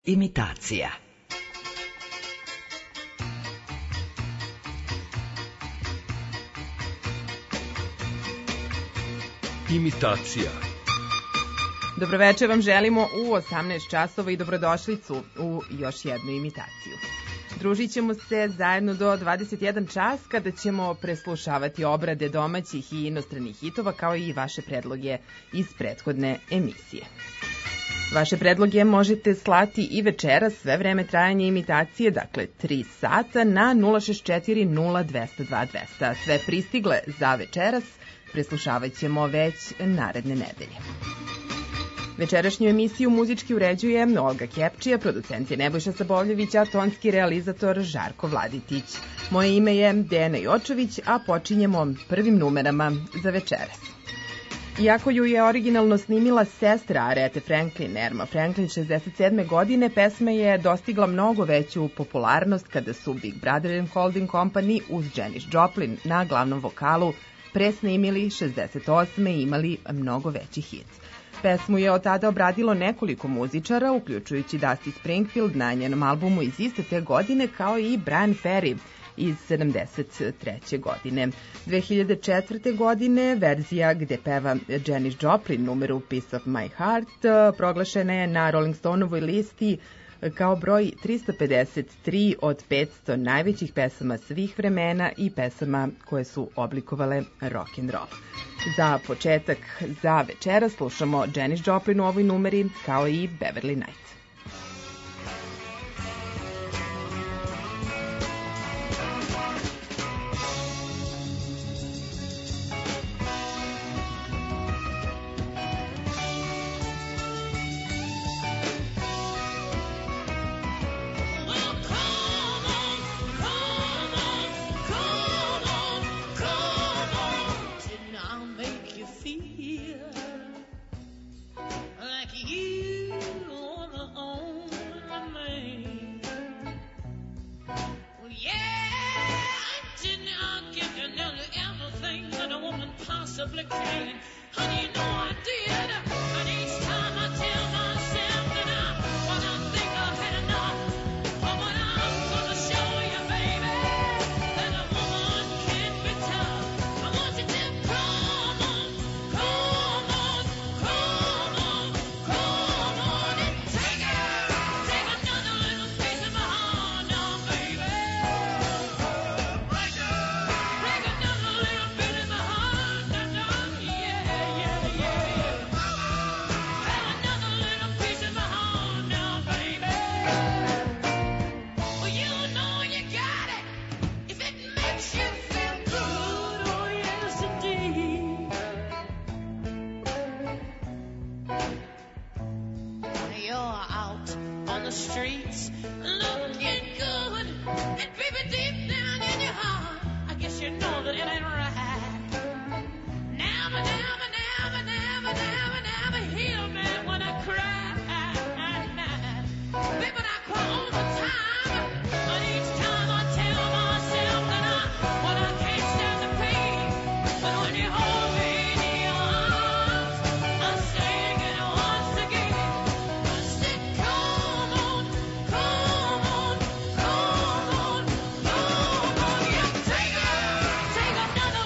Imitacija. Imitacija. Dobroveče vam želimo u 18 časova i dobrodošlicu u još jednu imitaciju. Družit ćemo se zajedno do 21 čas kada ćemo preslušavati obrade domaćih i inostranih hitova kao i vaše predloge iz prethodne emisije. Vaše predloge možete slati i večeras sve vreme trajanja imitacije, dakle 3 sata na 064 0202 200. Sve pristigle za večeras preslušavat ćemo već naredne nedelje. Večerašnju emisiju muzički uređuje Olga Kepčija, producent je Nebojša Sabovljević, a tonski realizator Žarko Vladitić. Moje ime je Dejana Jočović, a počinjemo prvim numerama za večeras. Iako ju je originalno snimila sestra Arete Franklin, Erma Franklin 67. godine, pesma je dostigla mnogo veću popularnost kada su Big Brother and Holding Company uz Janis Joplin na glavnom vokalu presnimili 68. i imali mnogo veći hit. Pesmu je od tada obradilo nekoliko muzičara, uključujući Dusty Springfield na njenom albumu iz iste te godine, kao i Bryan Ferry iz 73. godine. 2004. godine verzija gde peva Janis Joplin numeru Piece of My Heart proglašena je na Rolling Stoneovoj listi kao broj 353 od 500 najvećih pesama svih vremena i pesama koje su oblikovale rock'n'roll. Za početak, za večera slušamo Janis Joplin u ovoj numeri kao i Beverly Knight. Take another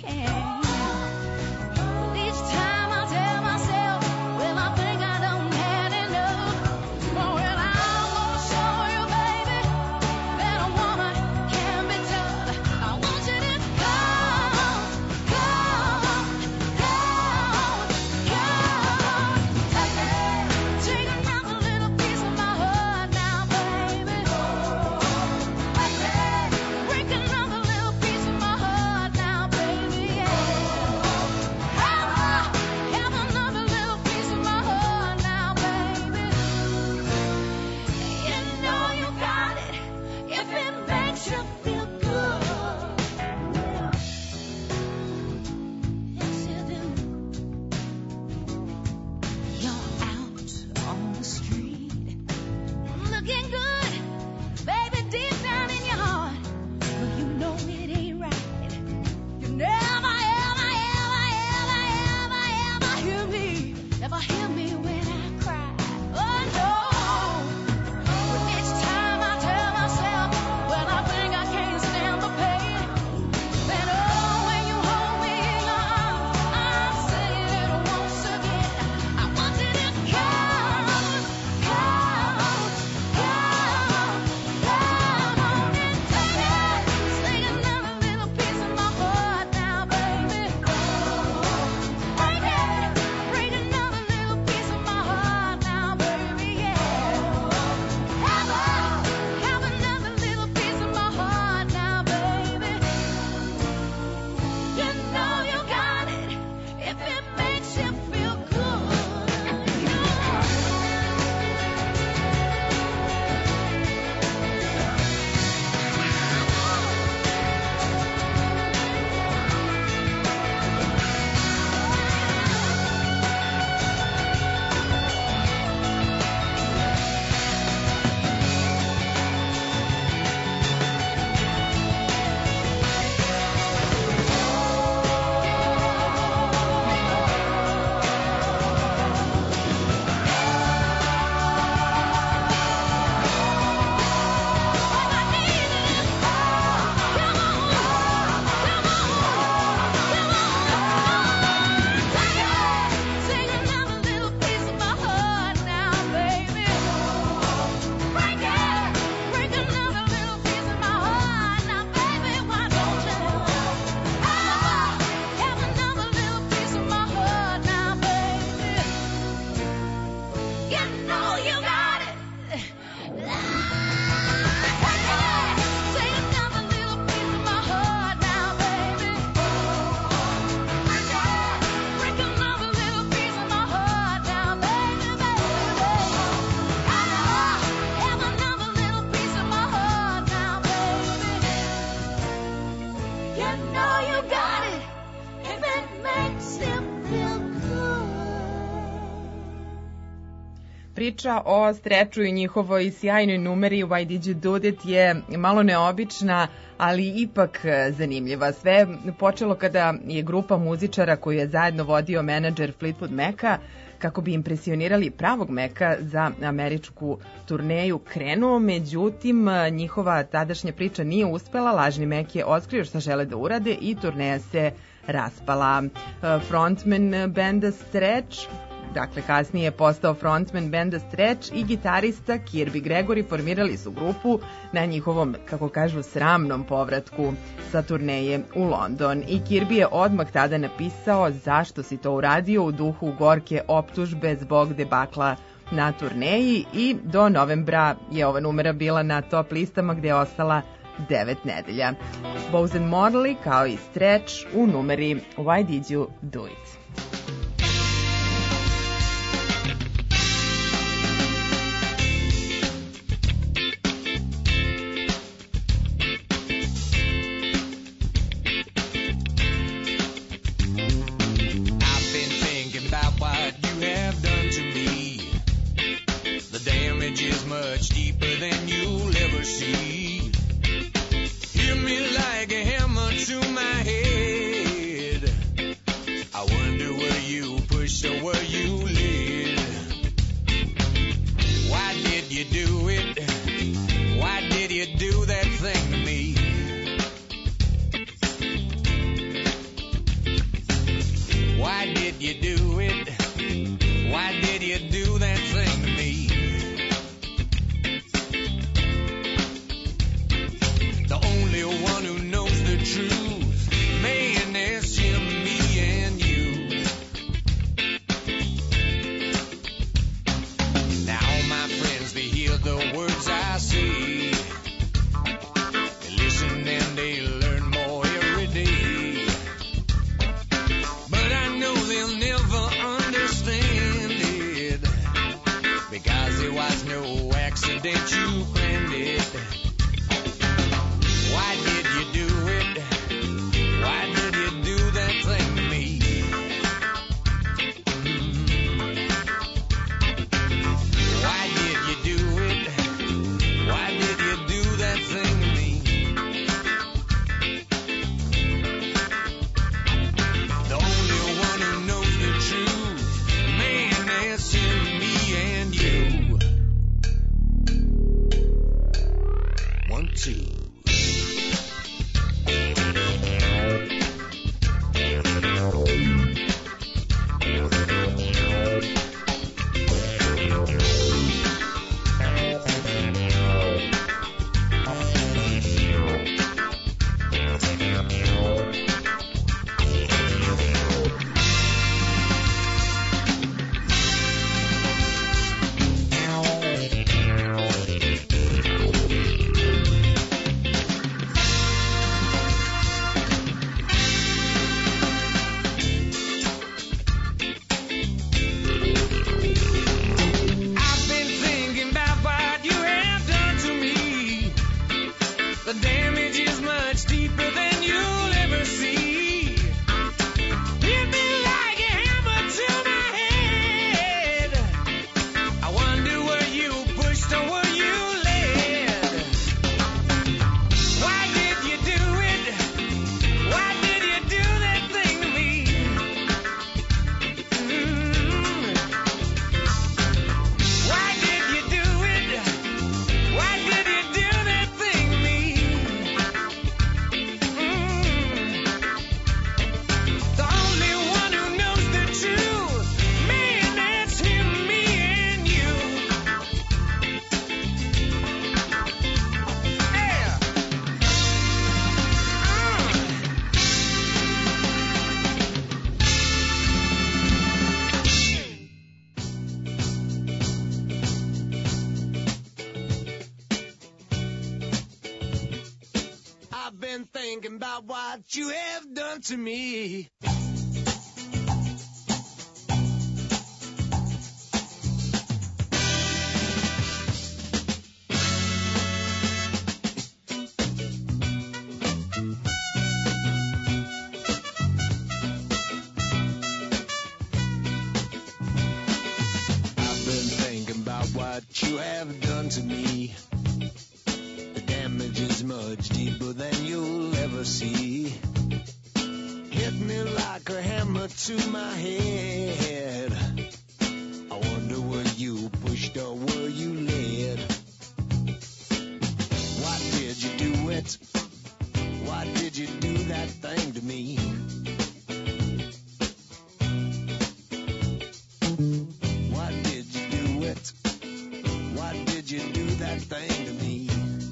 can. But each time I tell myself, well, I think I don't have enough. Oh, well, I'm gonna show you, baby, that a woman can be tough. I want you to come. Take another little piece of my heart now, baby. Break another little piece of my heart now, baby, yeah. Have another little piece of my heart now, baby. You know you got it if it makes you feel good. Yes, you do. You're out on the street, looking good, baby, deep down in your heart. But you know it ain't right. You never, ever, ever, ever, ever, ever hear me when I cry. Oh no. But each time I tell myself, well, I think I can't stand the pain. Then oh, when you hold me in your arms, I'm saying it once again. I want you to come on and take it. Sing another little piece of my heart now, baby. Break another little piece of my heart now, baby, yeah. Have another little piece of my heart now, baby. You know you got it if it makes you feel good. Sing another little piece of my heart now, baby. Break another little piece of my heart now, baby. Why don't you have another little piece of my heart now, baby? You know you got it. Take another little piece of my heart now, baby. Break another little piece of my heart now, baby, baby. Have another little piece of my heart now, baby. You know you got it if it makes you feel good. Priča o Streču i njihovoj sjajnoj numeri Why Did You Do It je malo neobična, ali ipak zanimljiva. Sve je počelo kada je grupa muzičara koju je zajedno vodio menadžer Fleetwood Maca, kako bi impresionirali pravog Maca za američku turneju krenuo, međutim njihova tadašnja priča nije uspela, lažni Mac je otkrio šta žele da urade i turneja se raspala. Frontman benda Stretch, dakle kasnije je postao frontman benda Stretch, i gitarista Kirby Gregory formirali su grupu na njihovom, kako kažu, sramnom povratku sa turneje u London. I Kirby je odmah tada napisao zašto si to uradio u duhu gorke optužbe zbog debakla na turneji, i do novembra je ova numera bila na top listama gde je ostala 9 nedelja. Bose and Morley kao i Stretch u numeri Why Did You Do It? Much deeper than you'll ever see. Hear me like a hammer to my head. I wonder where thinking about what you have done to me. What you have done to me. The damage is much deeper than you'll ever see. Hit me like a hammer to my head. I wonder were you pushed or were you led? Why did you do it? Why did you do that thing to me? Why did you do it? Why did you do that thing to me?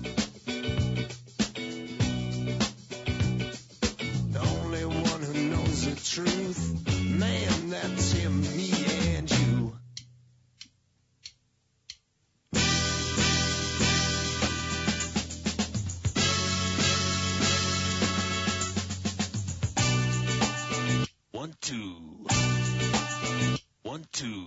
The only one who knows the truth, man, that's him, me and you. One, two. 1, 2.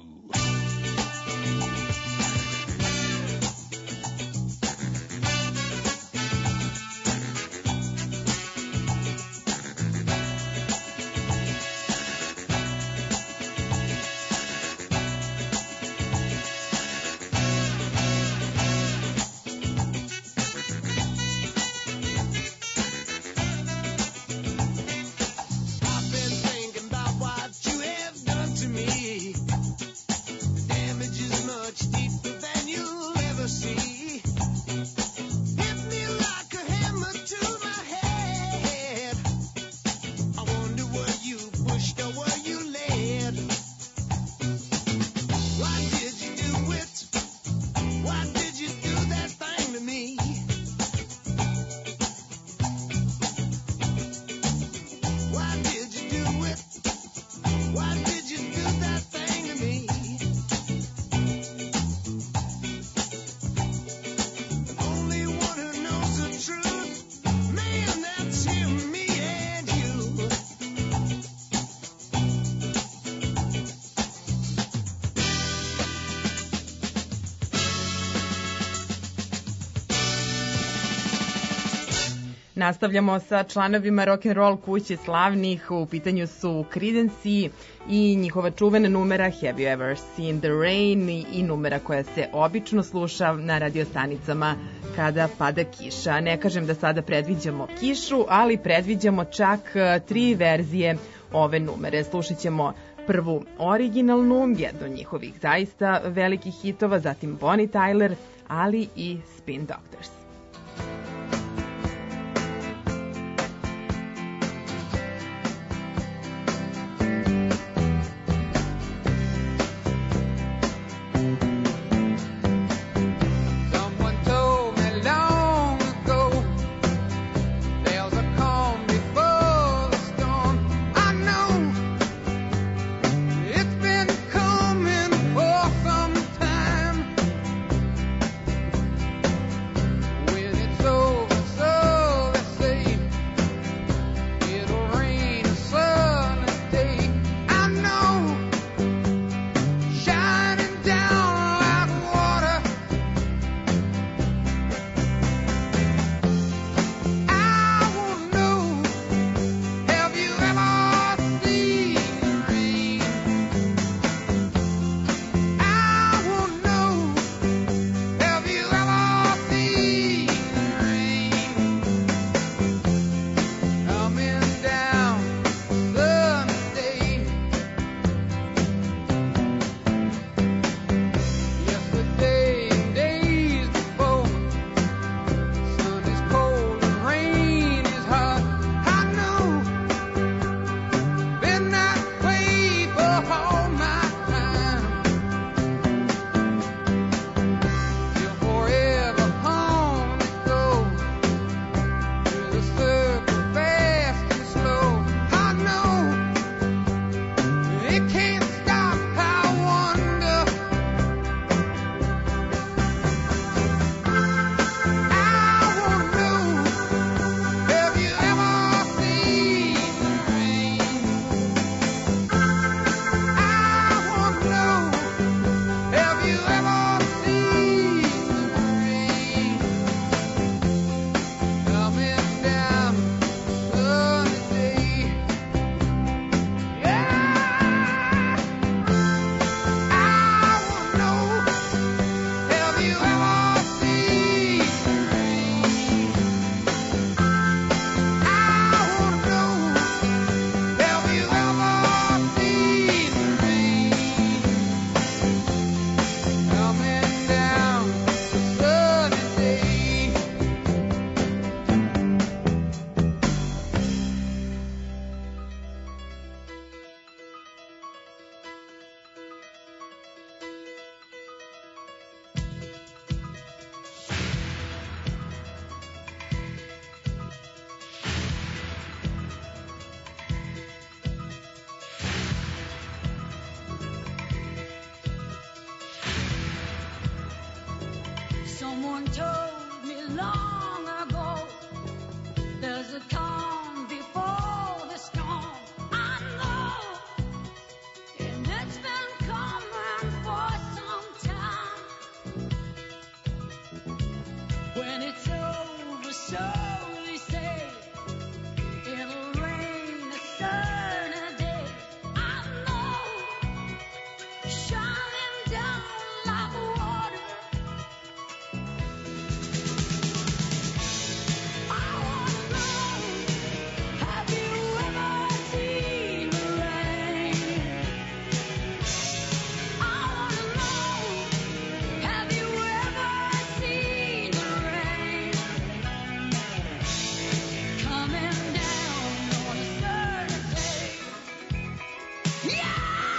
Nastavljamo sa članovima rock'n'roll kuće slavnih, u pitanju su Creedence i njihova čuvena numera Have You Ever Seen the Rain i numera koja se obično sluša na radiostanicama kada pada kiša. Ne kažem da sada predviđamo kišu, ali predviđamo čak 3 verzije ove numere. Slušat ćemo prvu originalnu, jednu od njihovih zaista velikih hitova, zatim Bonnie Tyler, ali i Spin Doctors. Someone told me long ago, there's a calm before the storm. I know, and it's been coming for some time. When it's over, so they say, it'll rain a sunny day. I know, shining down like water. I wanna know, have you ever seen the rain? I wanna know, have you ever seen the rain coming down on a certain day? Yeah!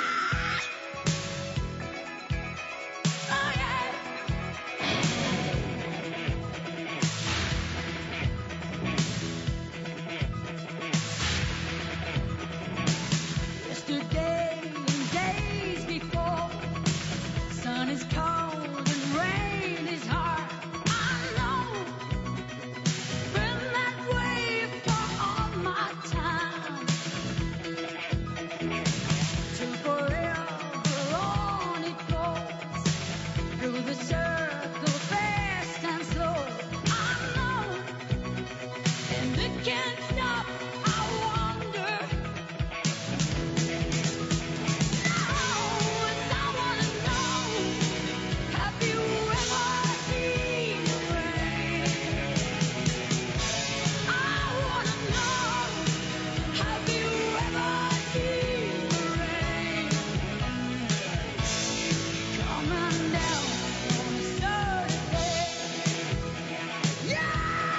Oh yeah! Yesterday and days before, sun is cold and rain is hard. I know, been that way for all my time. Till forever on it goes, through the circle fast and slow. I know, and it can't stop. I wonder. I wanna know, have you ever seen the rain? I wanna know, have you ever seen the rain coming down on a certain day? Yeah!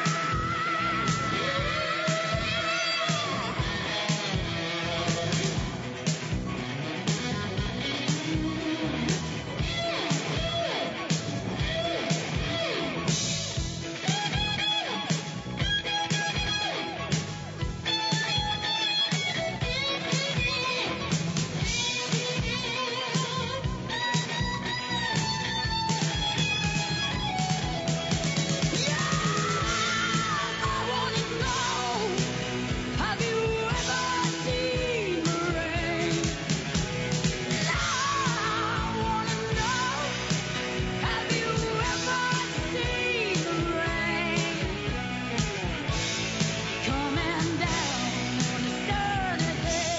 I wanna know, have you ever seen the rain? I wanna know, have you ever seen the rain coming down on a sunny day?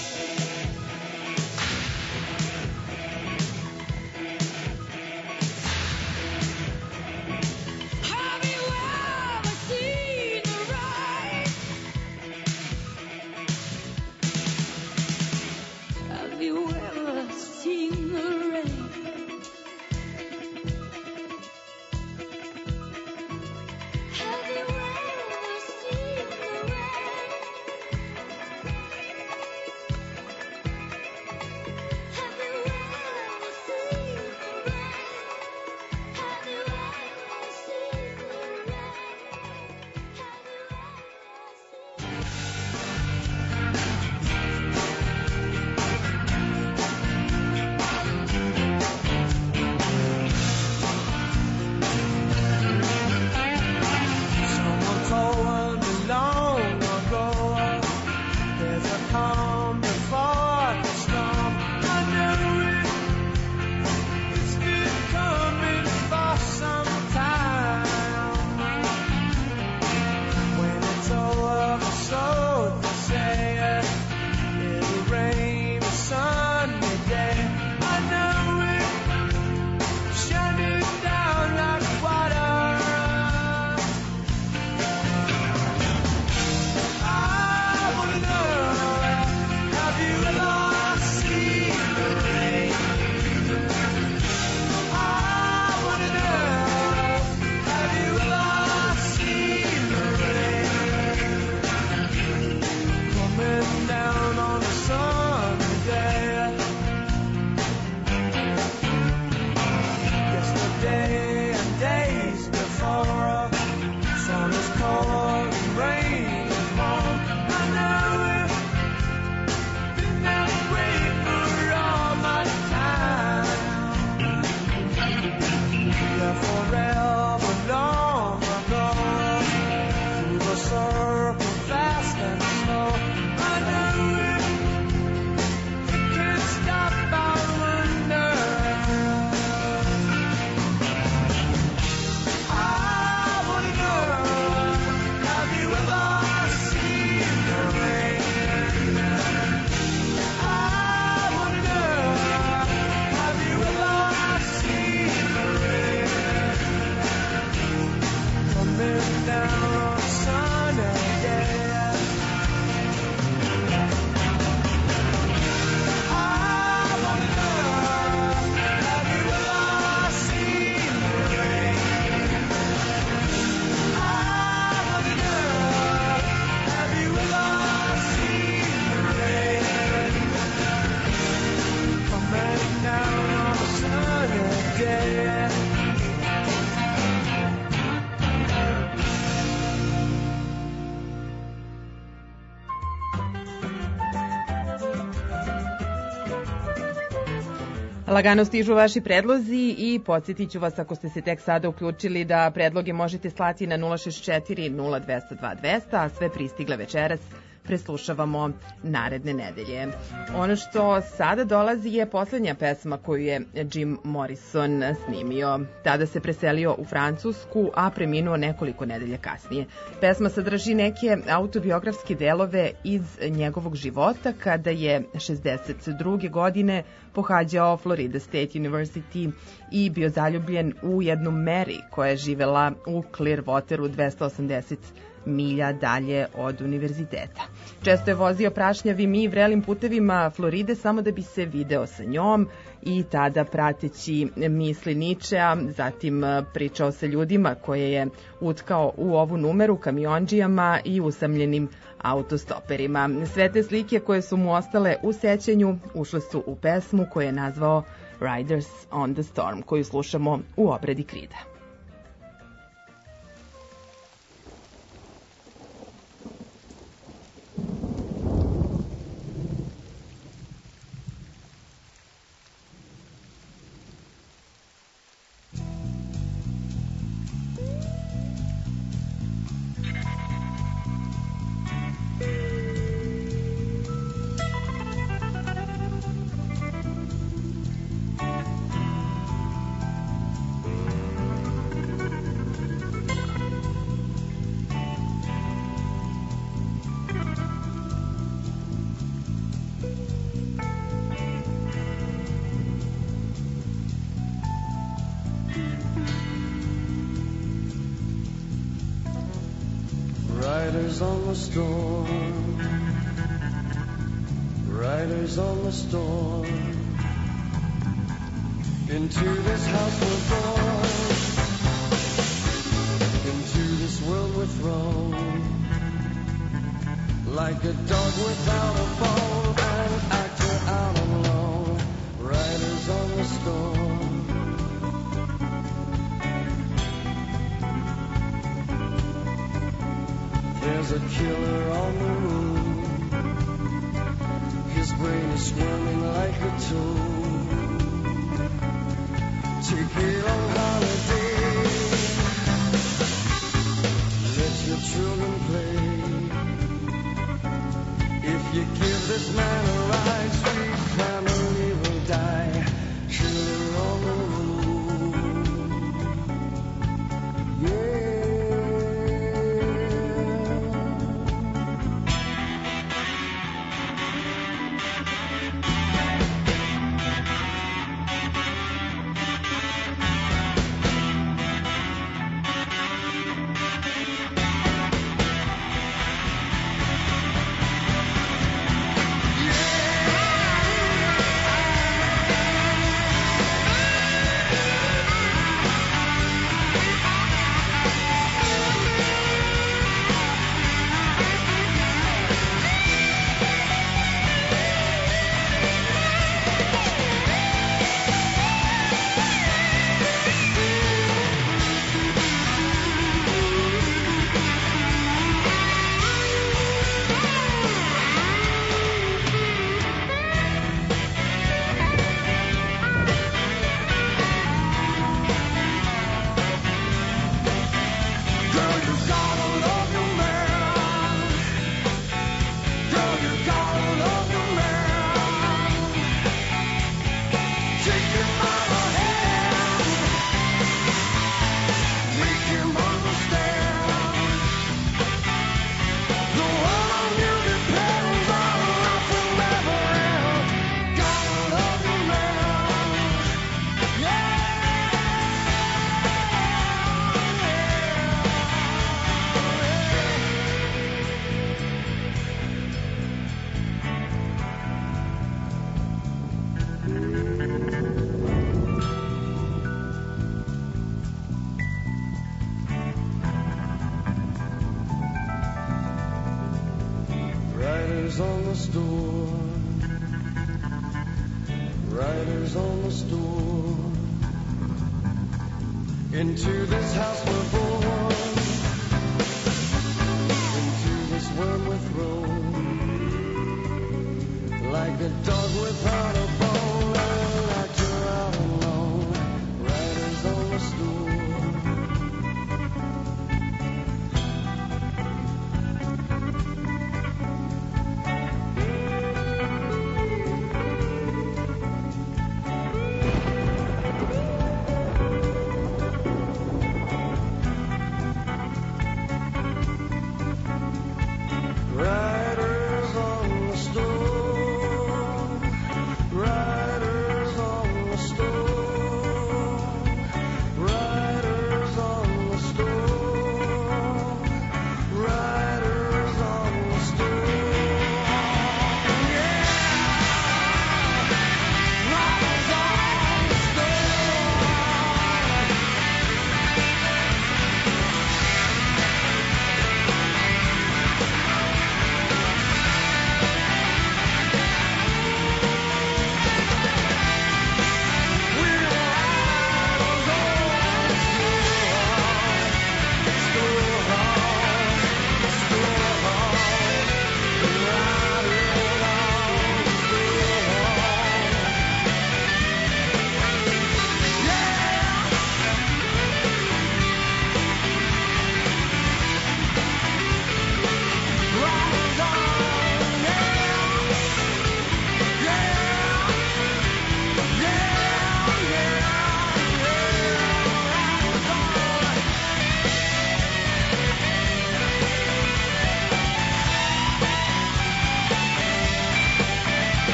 Have you ever seen the rain? Have you ever seen the rain? Have you ever seen the rain? Have you ever seen the rain? Have you ever seen the rain? Have you ever seen? Someone told me long ago, there's a calm before the storm. I knew it, it's been coming for some time. When it's over, so they say, it'll rain a sunny day. I know it, shining down like water. I wanna know, have you ever Lagano stižu vaši predlozi i podsjetit ću vas ako ste se tek sada uključili da predloge možete slati na 064 0202 200, a sve pristigle večeras preslušavamo naredne nedelje. Ono što sada dolazi je poslednja pesma koju je Jim Morrison snimio. Tada se preselio u Francusku, a preminuo nekoliko nedelja kasnije. Pesma sadrži neke autobiografske delove iz njegovog života kada je 62. godine pohađao Florida State University i bio zaljubljen u jednu Mary koja je živela u Clearwateru 280 milja dalje od univerziteta. Često je vozio prašnjavim i vrelim putevima Floride samo da bi se video sa njom i tada prateći misli Ničea, zatim pričao sa ljudima koje je utkao u ovu numeru, kamiondžijama i usamljenim autostoperima. Sve te slike koje su mu ostale u sećanju ušle su u pesmu koju je nazvao Riders on the Storm, koju slušamo u obradi Krida. Riders on the storm, riders on the storm. Into this house we're born, into this world we're thrown. Like a dog without a bone, an actor out on loan. Riders on the storm. There's a killer on the room. His brain is squirming like a toad. Take it on holiday. Let your children play. If you give this man a ride, sweet family will die. Killer on the road. Yeah. Riders on the storm, riders on the storm. Into this house we're born, into this world we're thrown. Like a dog without a bone, an actor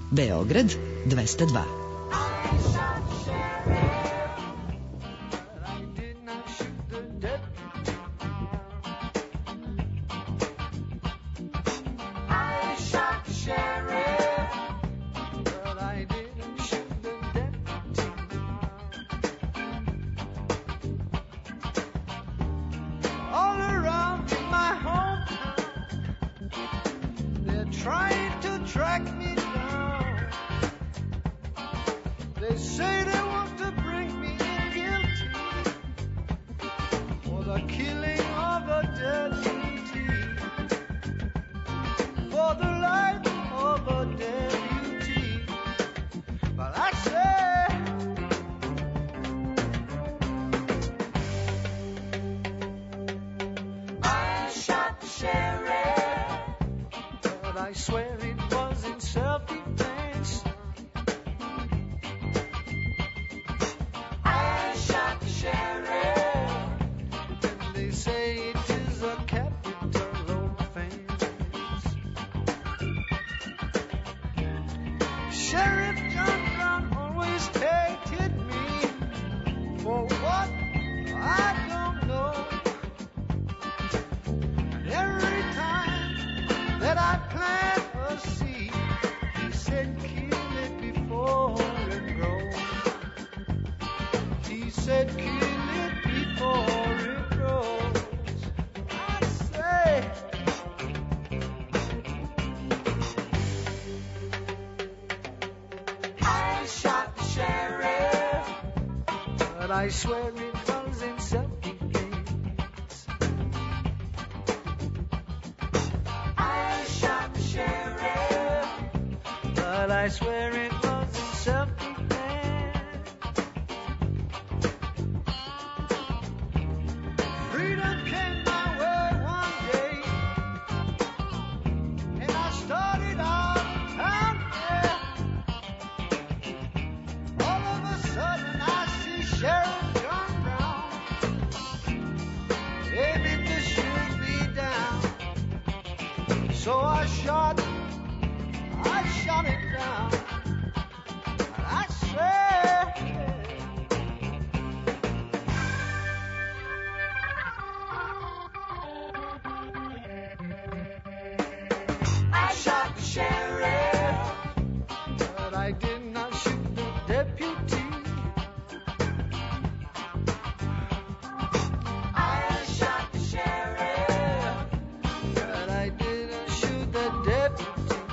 Beograd 202. I swear it was in self-defense. I shot the sheriff, and they say it is a capital offense. Sheriff John Brown always hated me for what I don't know. And every time that I plant a seed, he said kill it before it grows. He said kill it before it grows. I say I shot the sheriff, but I swear it was in self-defense. I shot the sheriff, but I swear it was in self-defense. Freedom came my way one day, and I started out town there. All of a sudden I see Sheriff John Brown aiming to shoot me down. So I shot him down. And I said, I shot the sheriff, but I did not shoot the deputy. I shot the sheriff, but I didn't shoot the deputy.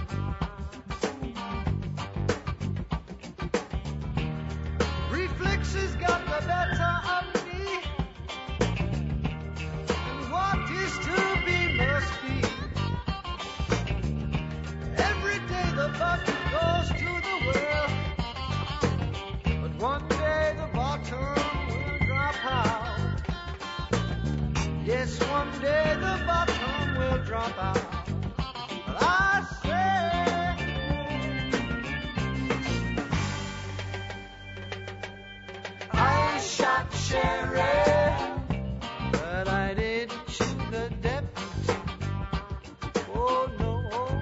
Reflexes got the better of me, and what is to be must be. Every day the bucket goes to the well, but one day the bottom will drop out. Yes, one day the bottom will drop out. But I say I shot the sheriff, but I didn't shoot the deputy. Oh no,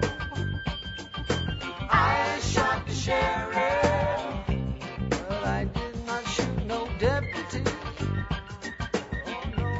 I shot the sheriff, but I did not shoot no deputy. Oh no.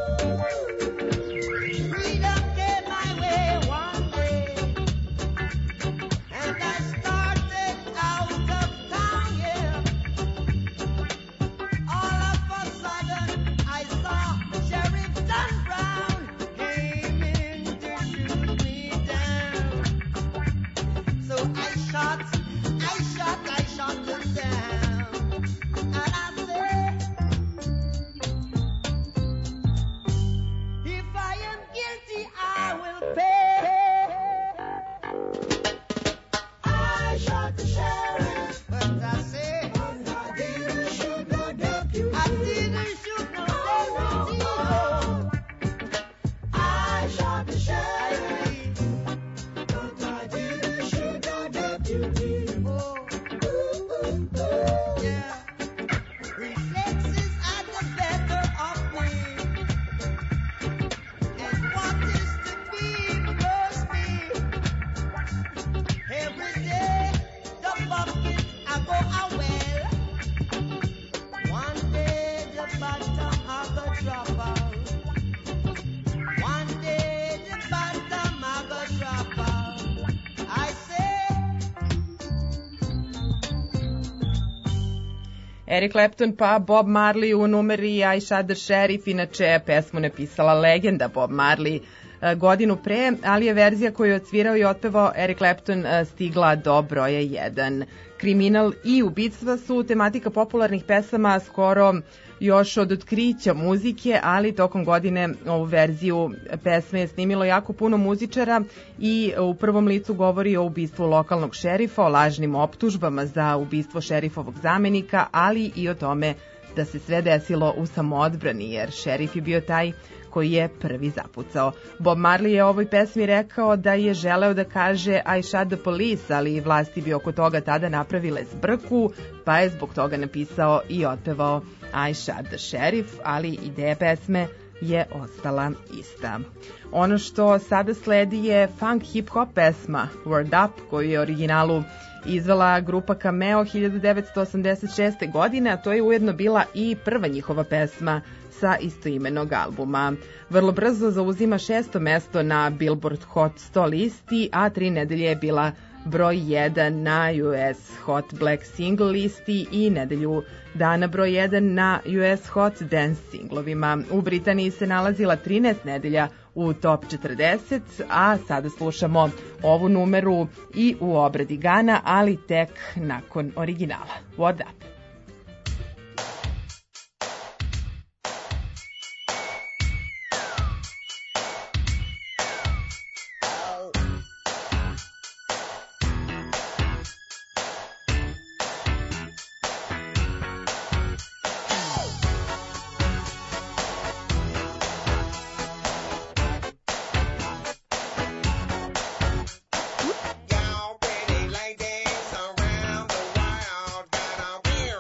Eric Clapton pa Bob Marley u numeri I Shot the Sheriff, inače pesmu napisala legenda Bob Marley godinu pre, ali je verzija koju je odsvirao i otpevao Eric Clapton stigla do broja 1. Kriminal i ubistva su tematika popularnih pesama skoro još od otkrića muzike, ali tokom godine ovu verziju pesme je snimilo jako puno muzičara i u prvom licu govori o ubistvu lokalnog šerifa, o lažnim optužbama za ubistvo šerifovog zamenika, ali i o tome da se sve desilo u samoodbrani, jer šerif je bio taj koji je prvi zapucao. Bob Marley je o ovoj pesmi rekao da je želeo da kaže I shot the police, ali vlasti bi oko toga tada napravile zbrku, pa je zbog toga napisao i otpevao I shot the sheriff, ali ideja pesme je ostala ista. Ono što sada sledi je funk hip-hop pesma Word Up, koju je originalu izvela grupa Cameo 1986. godine, a to je ujedno bila i prva njihova pesma sa istoimenog albuma. Vrlo brzo zauzima 6. mesto na Billboard Hot 100 listi, a 3 nedelje je bila broj 1 na US Hot Black Single listi i nedelju dana broj 1 na US Hot Dance singlovima. U Britaniji se nalazila 13 nedelja u top 40, a sada slušamo ovu numeru i u obradi Gana, ali tek nakon originala. Word Up. Y'all pretty ladies around the world got a real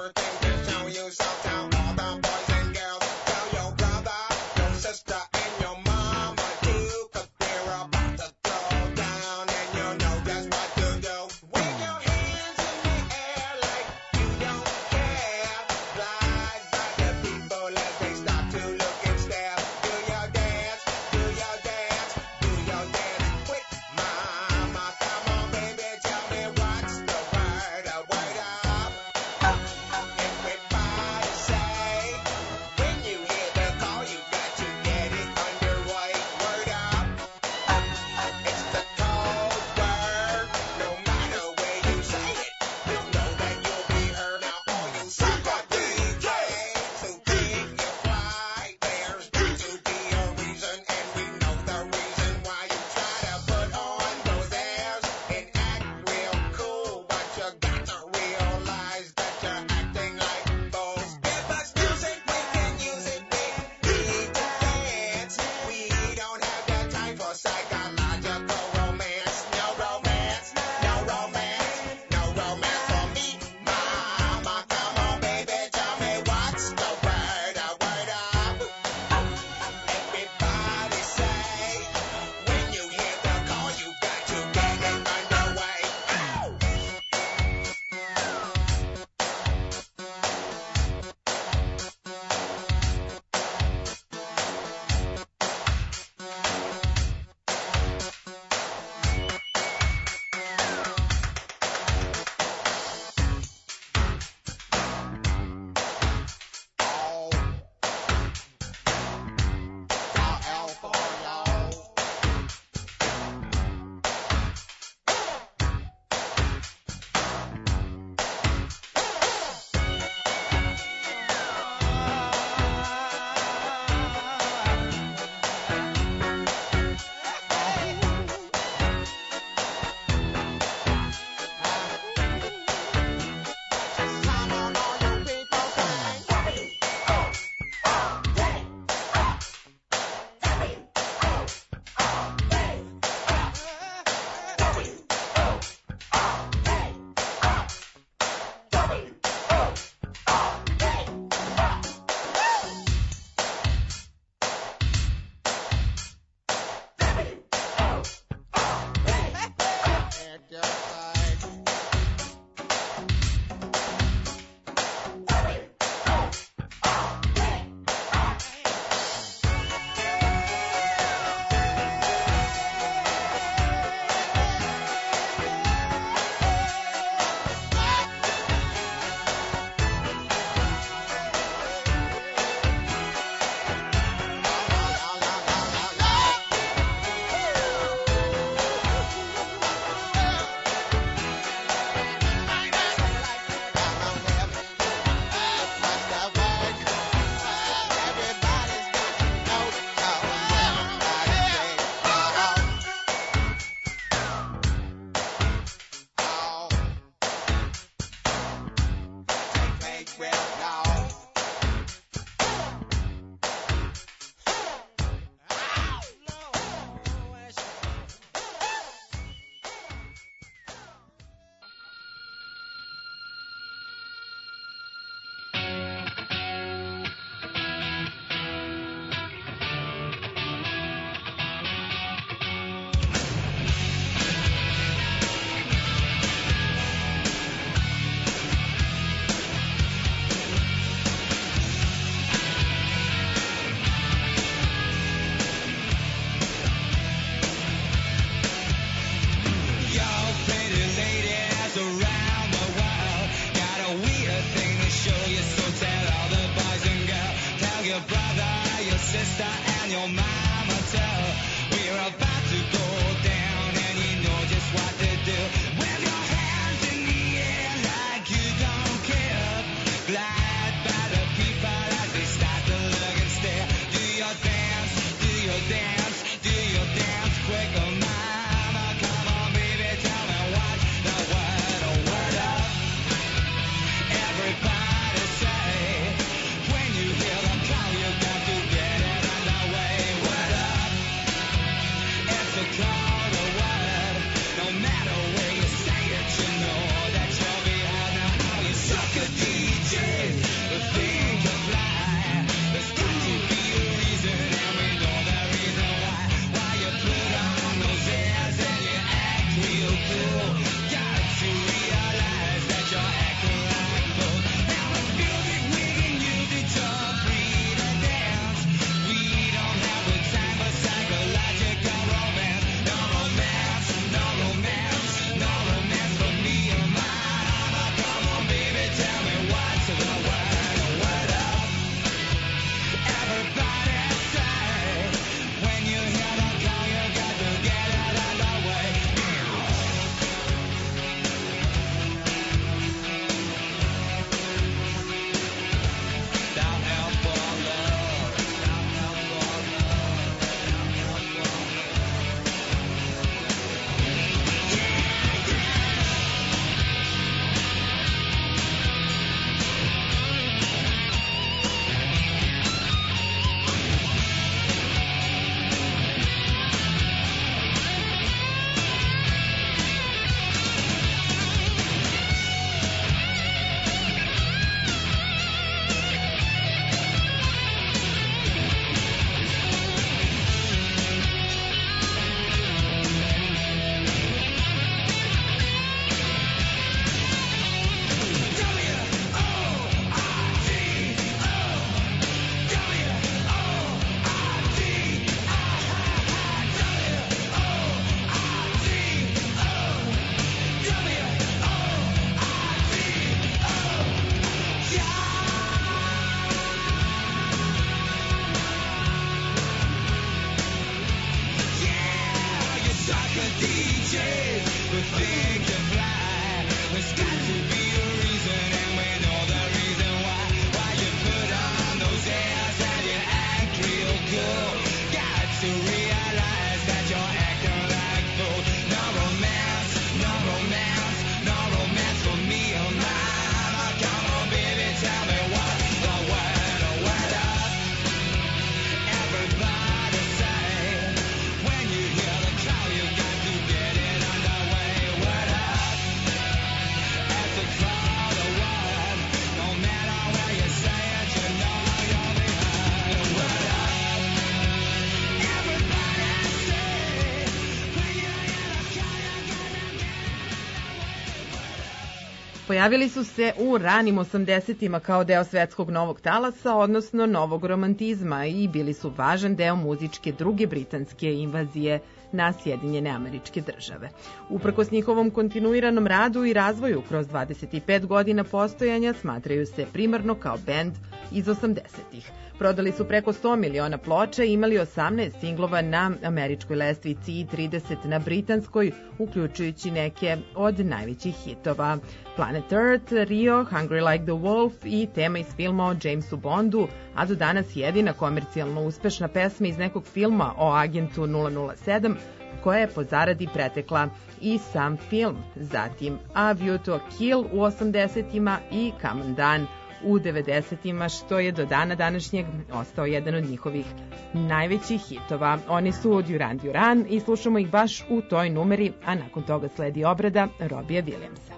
Pojavili su se u ranim 80-ima kao deo svetskog novog talasa, odnosno novog romantizma, i bili su važan deo muzičke druge britanske invazije na Sjedinjene Američke Države. Uprkos njihovom kontinuiranom radu i razvoju kroz 25 godina postojanja smatraju se primarno kao bend iz 80-ih. Prodali su preko 100 miliona ploča i imali 18 singlova na američkoj lestvici i 30 na britanskoj, uključujući neke od najvećih hitova: Planet Earth, Rio, Hungry Like the Wolf i tema iz filma o Jamesu Bondu, a do danas jedina komercijalno uspešna pesma iz nekog filma o agentu 007, koja je po zaradi pretekla i sam film. Zatim A View to a Kill u 80-ima i Come on Dan u 90-ima, što je do dana današnjeg ostao jedan od njihovih najvećih hitova. Oni su Duran Duran i slušamo ih baš u toj numeri, a nakon toga sledi obrada Robbija Williamsa.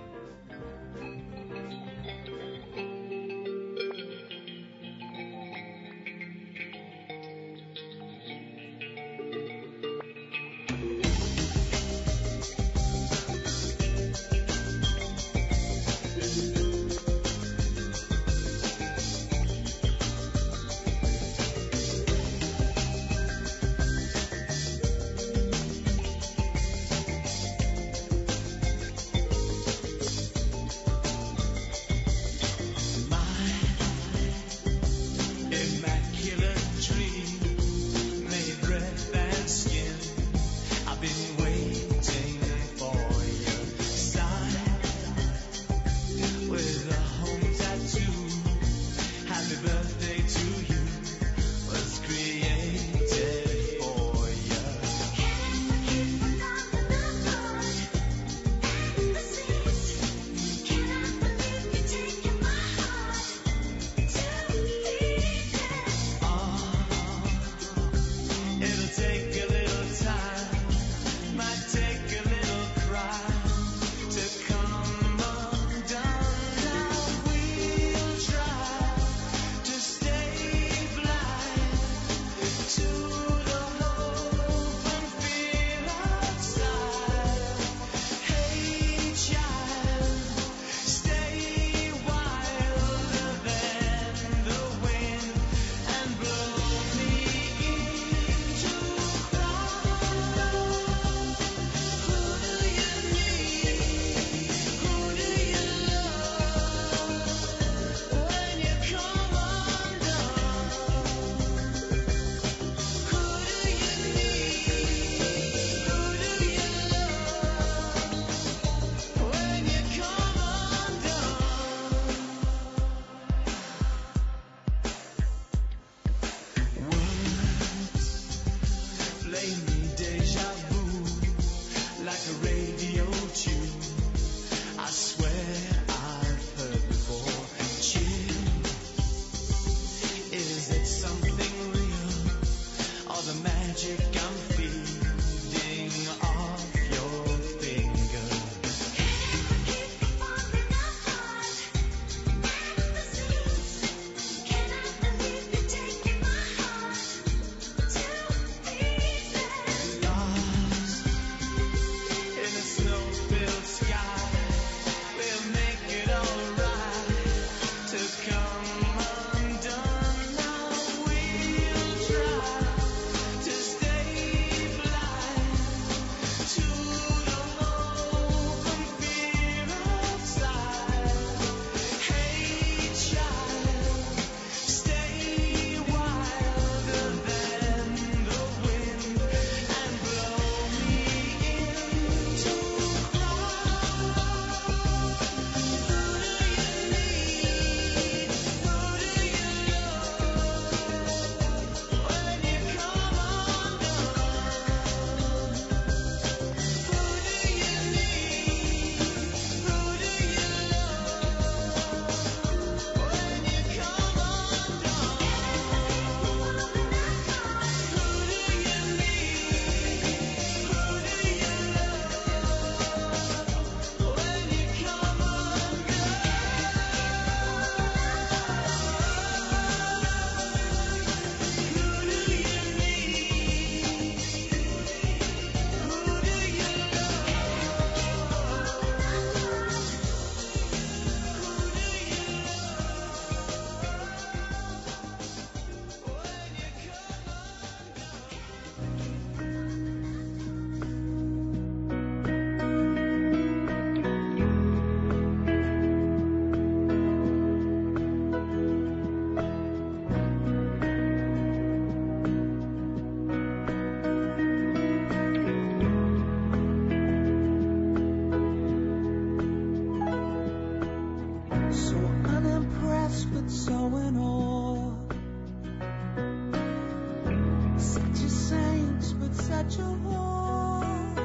such a whore.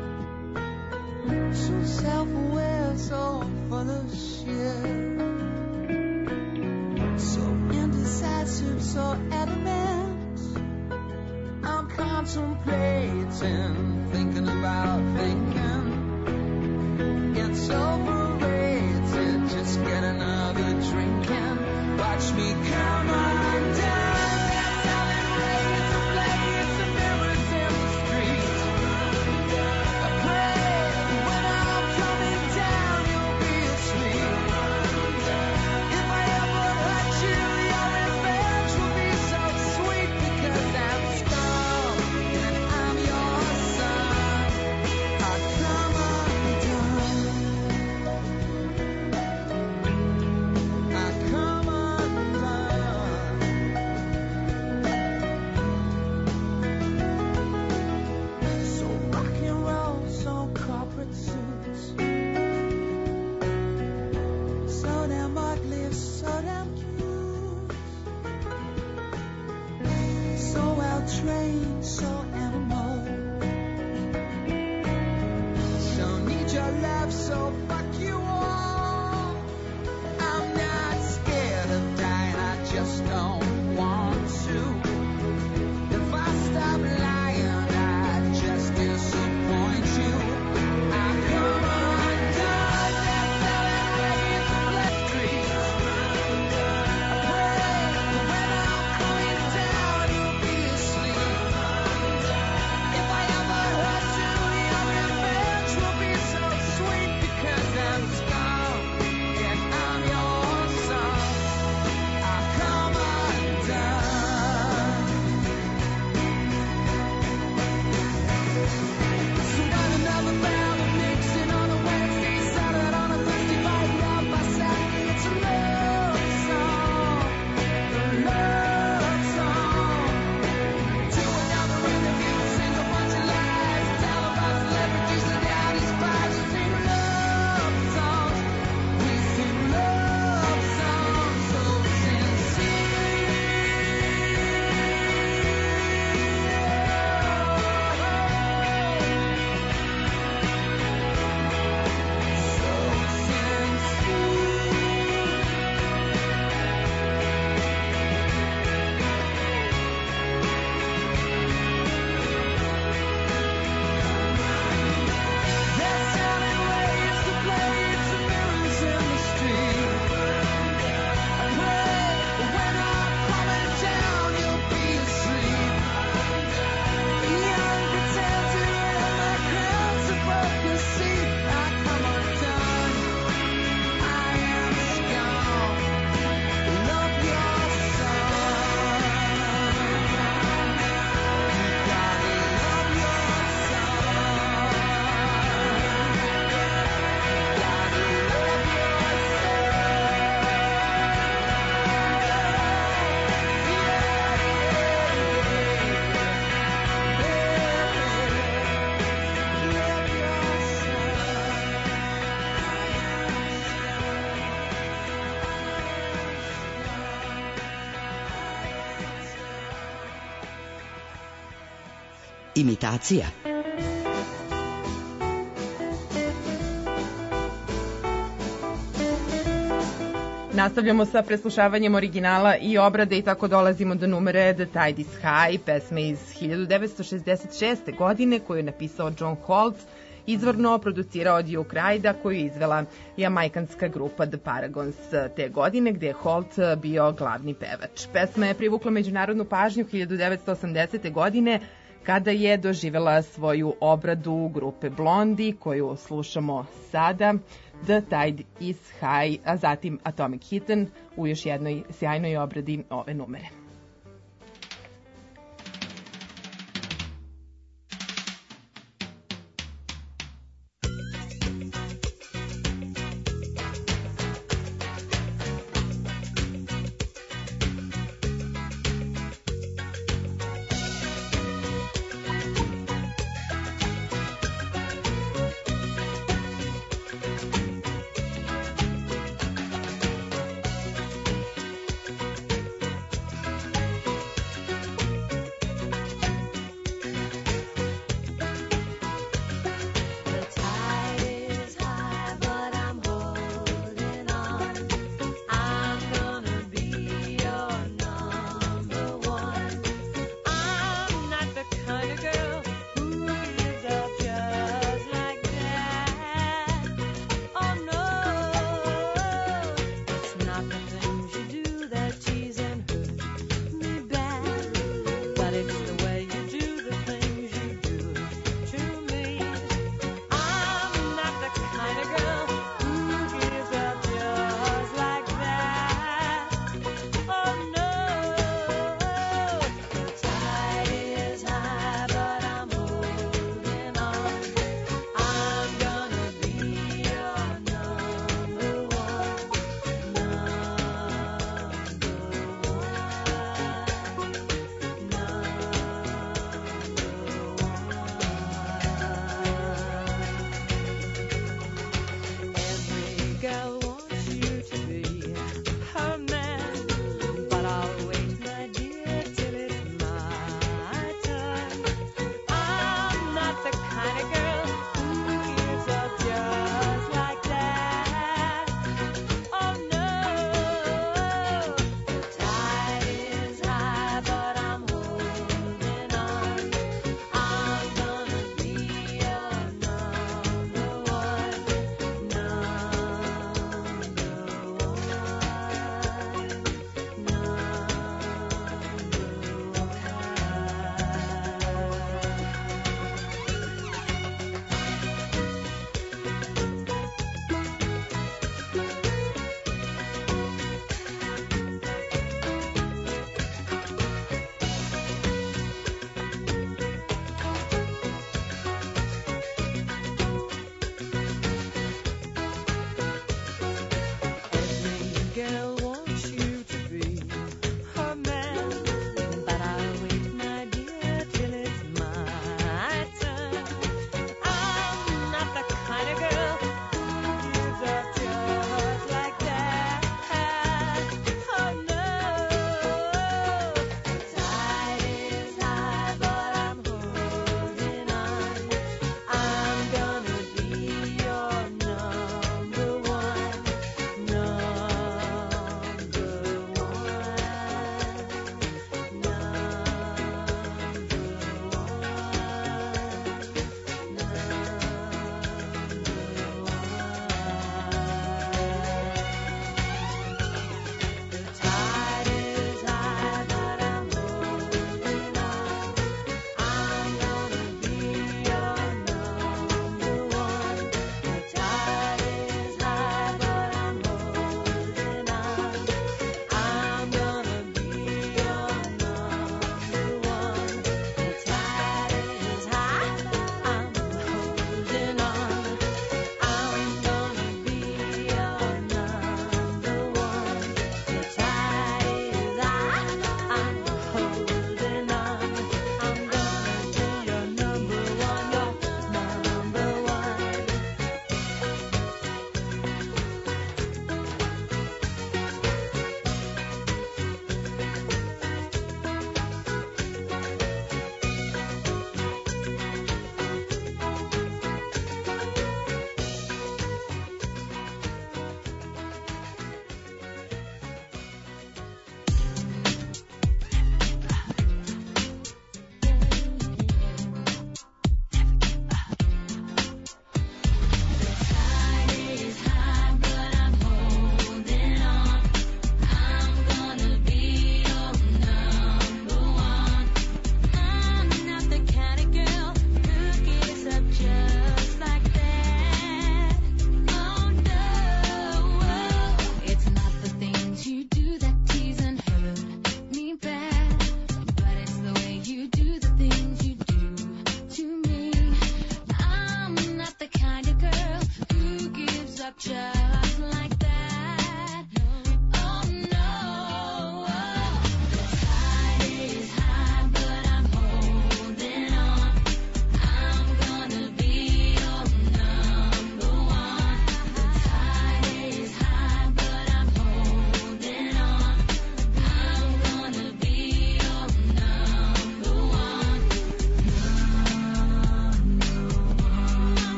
So self-aware, so full of shit. So indecisive, so adamant. I'm contemplating, thinking about thinking. It's overrated, just get another drink and watch me come undone. Trained, so animal. So need your love, so fuck you all. I'm not scared of dying, I just don't want to. If I stop lying, I just disappoint you. I come undone, that's how it rains on the streets. I pray when I'm coming down, you'll be asleep. If I ever hurt you, your revenge will be so sweet because I'm scum and I'm your son. I come undone. So got another round of mixing on a Wednesday, salad on a Thursday, fighting up my side. It's a love song, a love song. Do another interview, sing a bunch of lies, tell about celebrities and down his spies. We sing love songs, we sing love songs so sincere. That's how it ways to play, it's the mirrors in the street. I pray when I'm coming down, you'll be asleep. Young pretender in my crowds above your seat. I come undone, I am scum. Love your son. You gotta love your son. Gotta love Imitacija. Nastavljamo sa preslušavanjem originala i obrade i tako dolazimo do numere The Tide is High, pesme iz 1966. godine koju je napisao John Holt, izvorno producirao Duke Ryda, koju je izvela jamajkanska grupa The Paragons te godine, gde je Holt bio glavni pevač. Pesma je privukla međunarodnu pažnju 1980. godine kada je doživela svoju obradu grupe Blondie, koju slušamo sada, The Tide is High, a zatim Atomic Kitten u još jednoj sjajnoj obradi ove numere.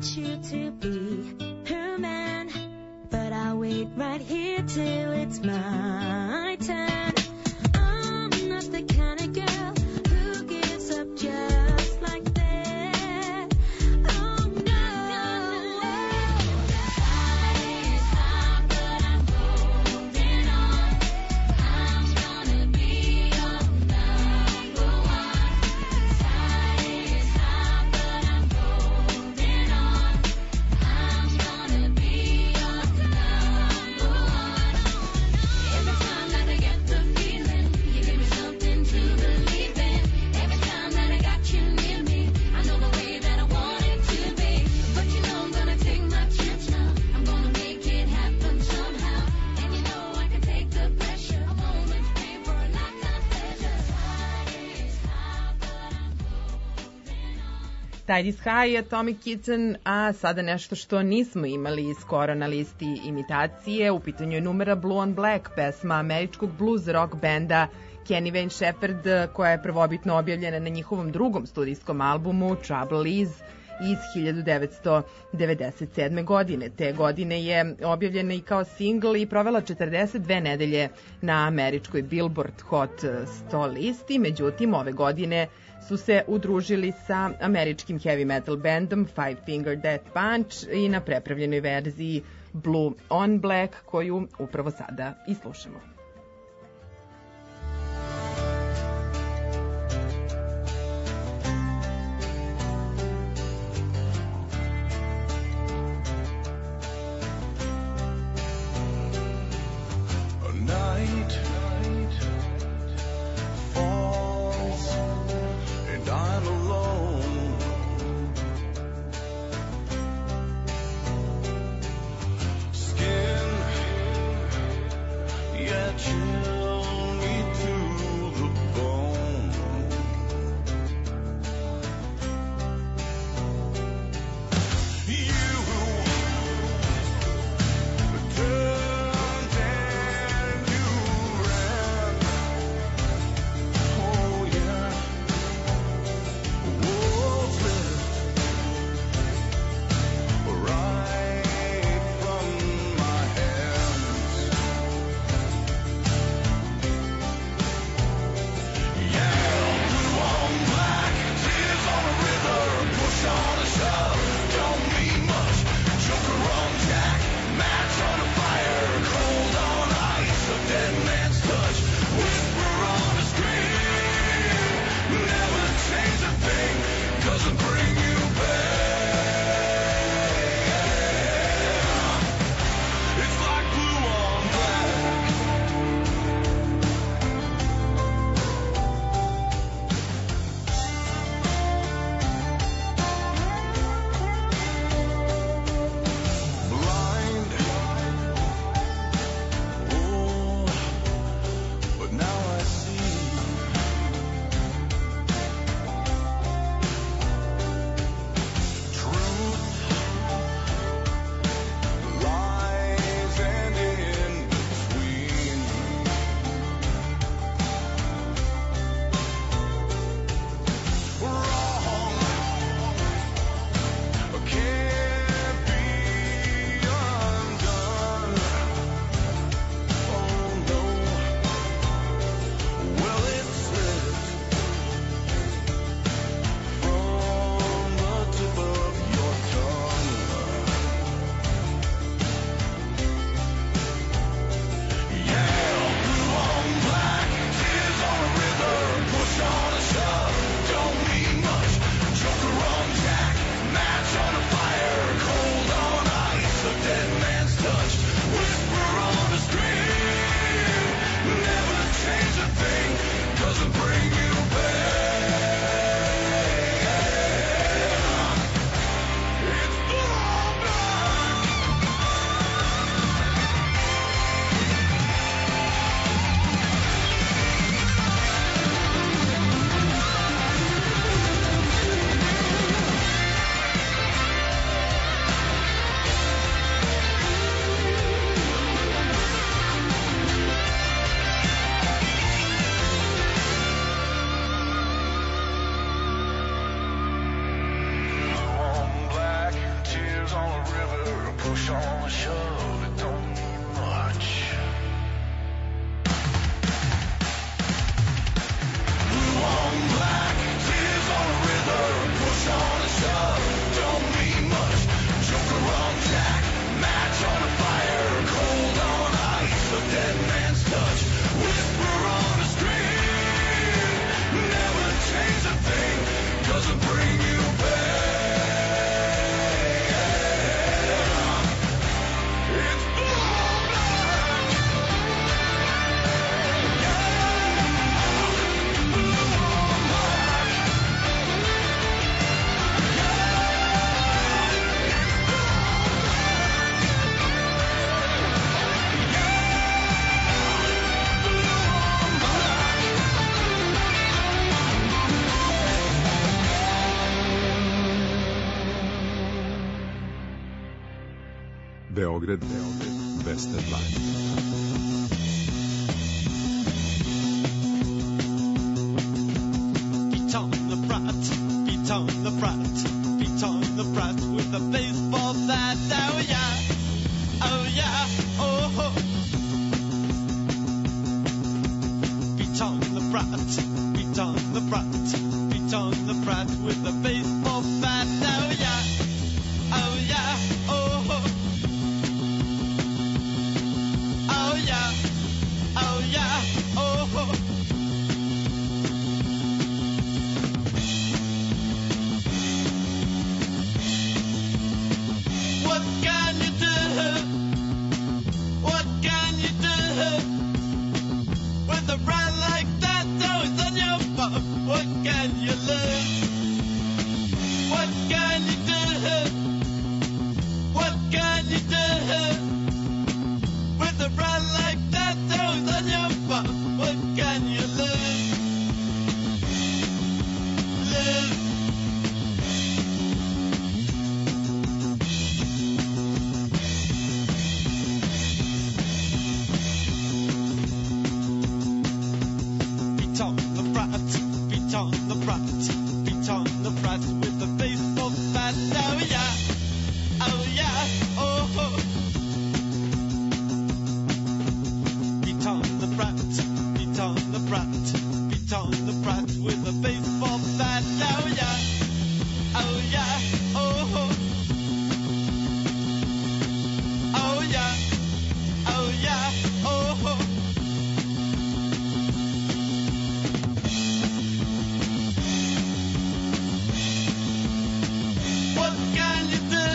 want you to be her man, but I'll wait right here till it's my turn. I'm not the kind of girl who gives up just like that. Oh no. It's hard, but I'm holding on. I'm gonna be your number one. It's hard, but I'm holding on. I'm gonna be your number one. Every time that I get the feeling, you give me something to believe in. Every time that I got you near me, I know the way that I want it to be. But you know I'm gonna take my chance now. I'm gonna make it happen somehow. And you know I can take the pressure. A moment's pain for a lifetime pleasure. It's hard, but I'm holding on. Tide is High, Atomic Kitten, a sada nešto što nismo imali skoro na listi imitacije. U pitanju je numera Blue on Black, pesma američkog blues rock benda Kenny Wayne Shepherd, koja je prvobitno objavljena na njihovom drugom studijskom albumu Trouble Is iz 1997. godine. Te godine je objavljena i kao singl i provela 42 nedelje na američkoj Billboard Hot 100 listi. Međutim, ove godine su se udružili sa američkim heavy metal bandom Five Finger Death Punch i na prepravljenoj verziji Blue on Black, koju upravo sada i slušamo. A night falls and I'm alone. Skin yet tears on the river, push on and shove, it don't mean much. Blue on black, tears on the river, push on and shove, don't mean much. Joker on Jack, match on a fire, cold on ice, a dead man's touch. Whisper on the stream, never change a thing, doesn't bring you back. Beograd 202. Beat on the brat, beat on the brat, beat on the brat with a baseball bat. Oh yeah, oh yeah, oh. Beat on the brat, beat on the brat, beat on the brat with a baseball bat. Oh yeah, oh yeah, oh. Oh yeah, oh yeah, oh. What can you do? What can you do? With a brand like that, always on your butt. What can you lose? What can you do? What can you do? With a brand like that, always on your butt. What can you lose? Lose. Beat on the brat, beat on the brat, beat on the brat with a baseball bat. Oh yeah, oh yeah, oh. Beat on the brat, beat on the brat, beat on the brat with a baseball bat. Oh yeah, oh yeah, oh. Oh yeah, oh yeah, oh. What can you do?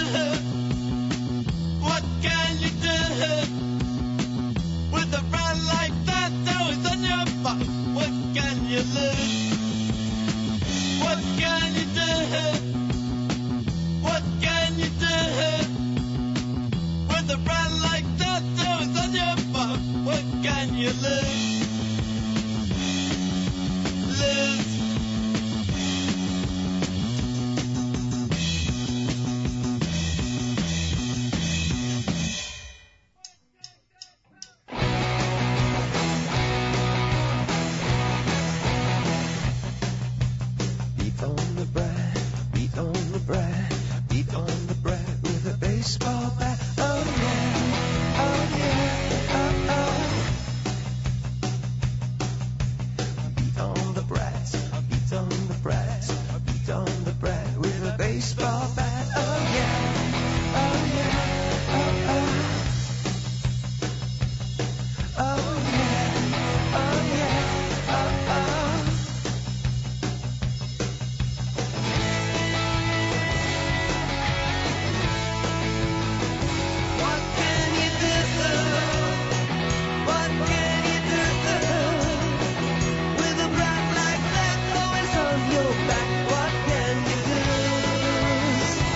What can you do? With a brand like that, always on your butt. What can you lose? What can you do? What can you do? With a brand like that, always on your butt. What can you lose? Lose. Beat on the brat, beat on the brat, beat on the brat with a baseball bat. Oh yeah, oh yeah, oh oh. Beat on the brat, beat on the brat, beat on the brat with a baseball bat. Oh yeah, oh yeah, oh oh. Oh yeah, oh yeah, oh oh. What can you do? What can you do? With a brat like that always on your back, what can you lose?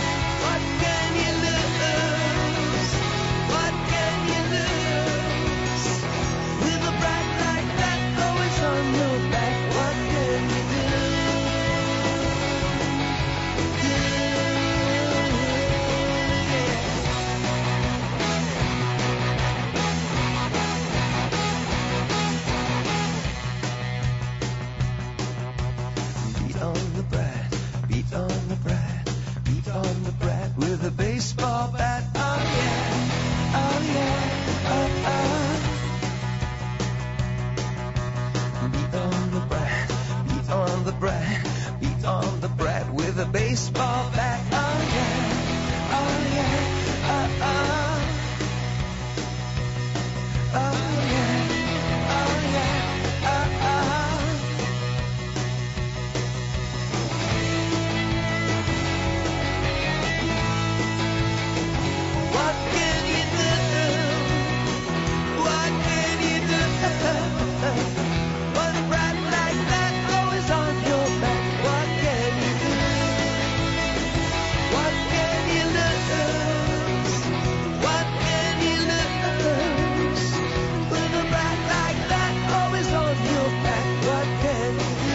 fall back. Oh yeah, oh yeah, oh oh. Oh yeah, oh yeah, oh oh. What can you do? What can you do? When a bright like that always on your back, what can you do? What can you lose? What can you lose? When a bright like that always on your back, what can you do?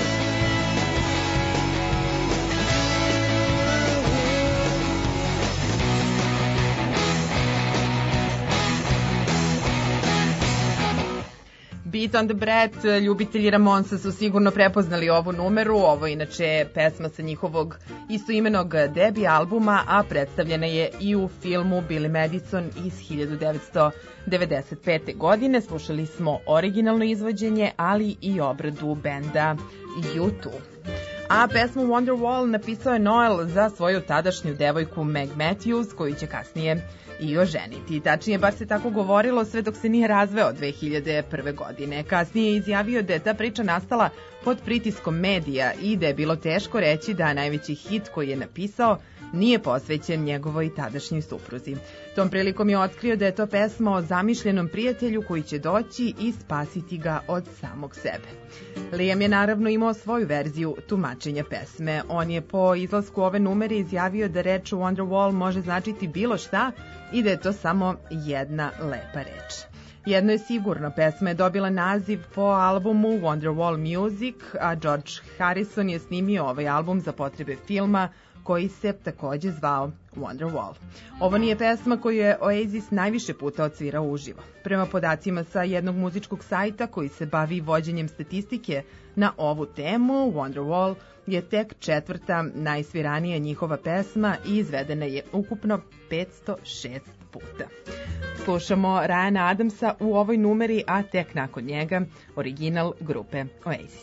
Beat on the Brat, ljubitelji Ramonsa su sigurno prepoznali ovu numeru, ovo je inače pesma sa njihovog istoimenog debi albuma, a predstavljena je i u filmu Billy Madison iz 1995. godine. Slušali smo originalno izvođenje, ali i obradu benda U2. A pesmu Wonderwall napisao je Noel za svoju tadašnju devojku Meg Matthews, koju će kasnije i oženiti. Tačnije, bar se tako govorilo sve dok se nije razveo 2001. godine. Kasnije je izjavio da je ta priča nastala pod pritiskom medija i da je bilo teško reći da najveći hit koji je napisao nije posvećen njegovoj tadašnjoj supruzi. Tom prilikom je otkrio da je to pesma o zamišljenom prijatelju koji će doći i spasiti ga od samog sebe. Liam je naravno imao svoju verziju tumačenja pesme. On je po izlasku ove numere izjavio da reč Wonderwall može značiti bilo šta i da je to samo jedna lepa reč. Jedno je sigurno, pesma je dobila naziv po albumu Wonderwall Music, a George Harrison je snimio ovaj album za potrebe filma koji se takođe zvao Wonderwall. Ovo nije pesma koju je Oasis najviše puta odsvirao uživo. Prema podacima sa jednog muzičkog sajta koji se bavi vođenjem statistike na ovu temu, Wonderwall je tek 4. najsviranija njihova pesma i izvedena je ukupno 506 puta. Slušamo Ryana Adamsa u ovoj numeri, a tek nakon njega original grupe Oasis.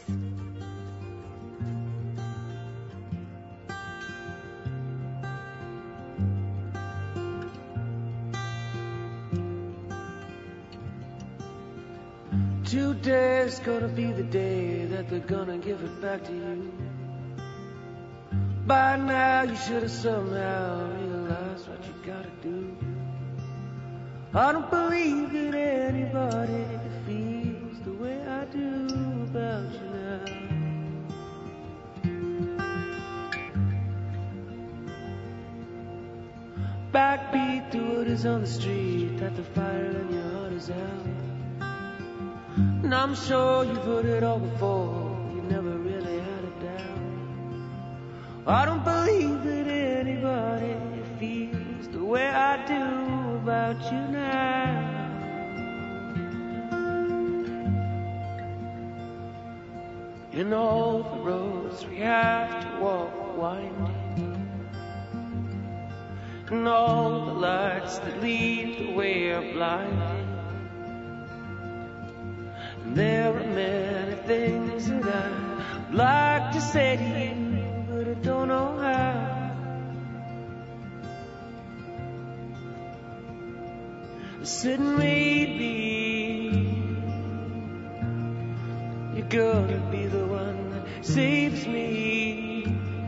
Today's gonna be the day that they're gonna give it back to you. By now you should have somehow realized what you gotta do. I don't believe that anybody feels the way I do about you now. Backbeat to what is on the street, that the fire in your heart is out. And I'm sure you've heard it all before, you never really had a doubt. I don't believe that anybody feels the way I do about you now. And all the roads we have to walk winding, and all the lights that lead the way are blinding. There are many things that I'd like to say to you, but I don't know how. I said maybe you're gonna be the one that saves me.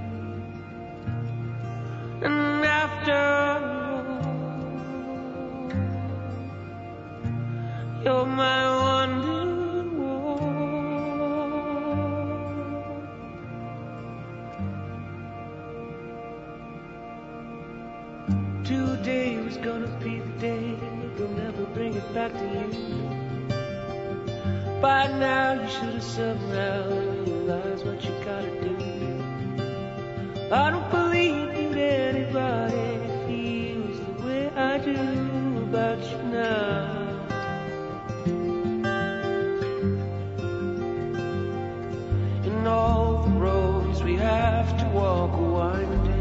And after all, you're my wonder. Today was gonna be the day they'll never bring it back to you. By now you should have somehow realized what you gotta do. I don't believe that anybody feels the way I do about you now. And all the roads we have to walk are winding,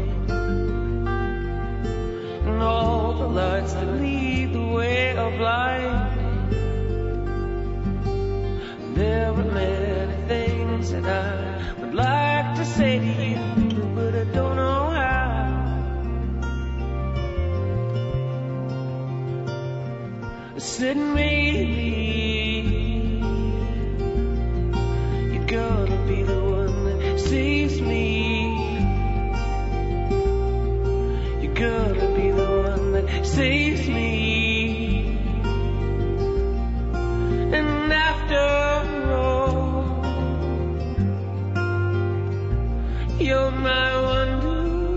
and all the lights that lead the way are blinding. There are many things that I would like to say to you, but I don't know how. sitting me. You're gonna be the one that saves me. You're gonna be the one that saves me. And after all, you're my wonder.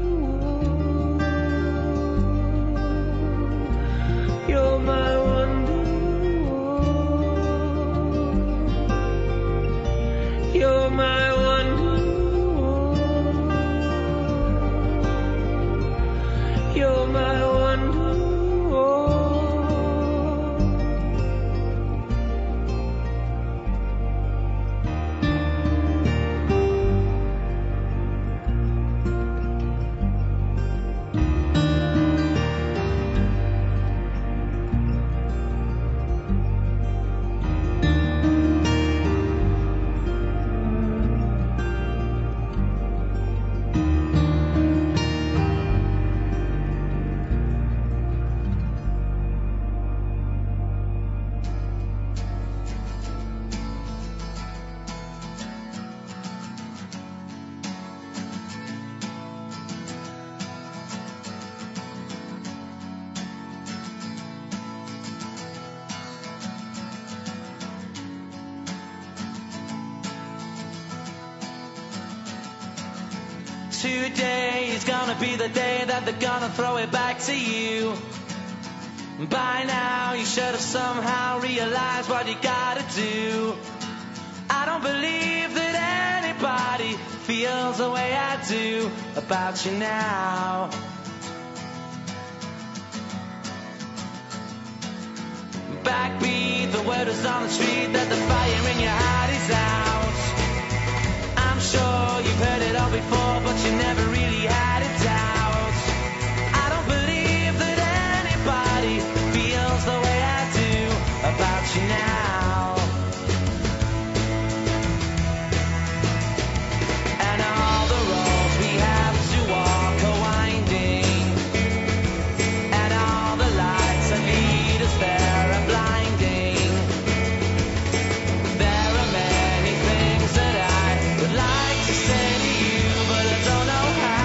You're my wonder. You're my wonder. You're my wonder. Today is gonna be the day that they're gonna throw it back to you. By now you should have somehow realized what you gotta do. I don't believe that anybody feels the way I do about you now. Backbeat, the word is on the street that the fire in your heart is out. I'm sure you've heard it all before, but you never really had a doubt. I don't believe that anybody feels the way I do about you now. And all the roads we have to walk are winding, and all the lights that lead us there are blinding. There are many things that I would like to say to you, but I don't know how.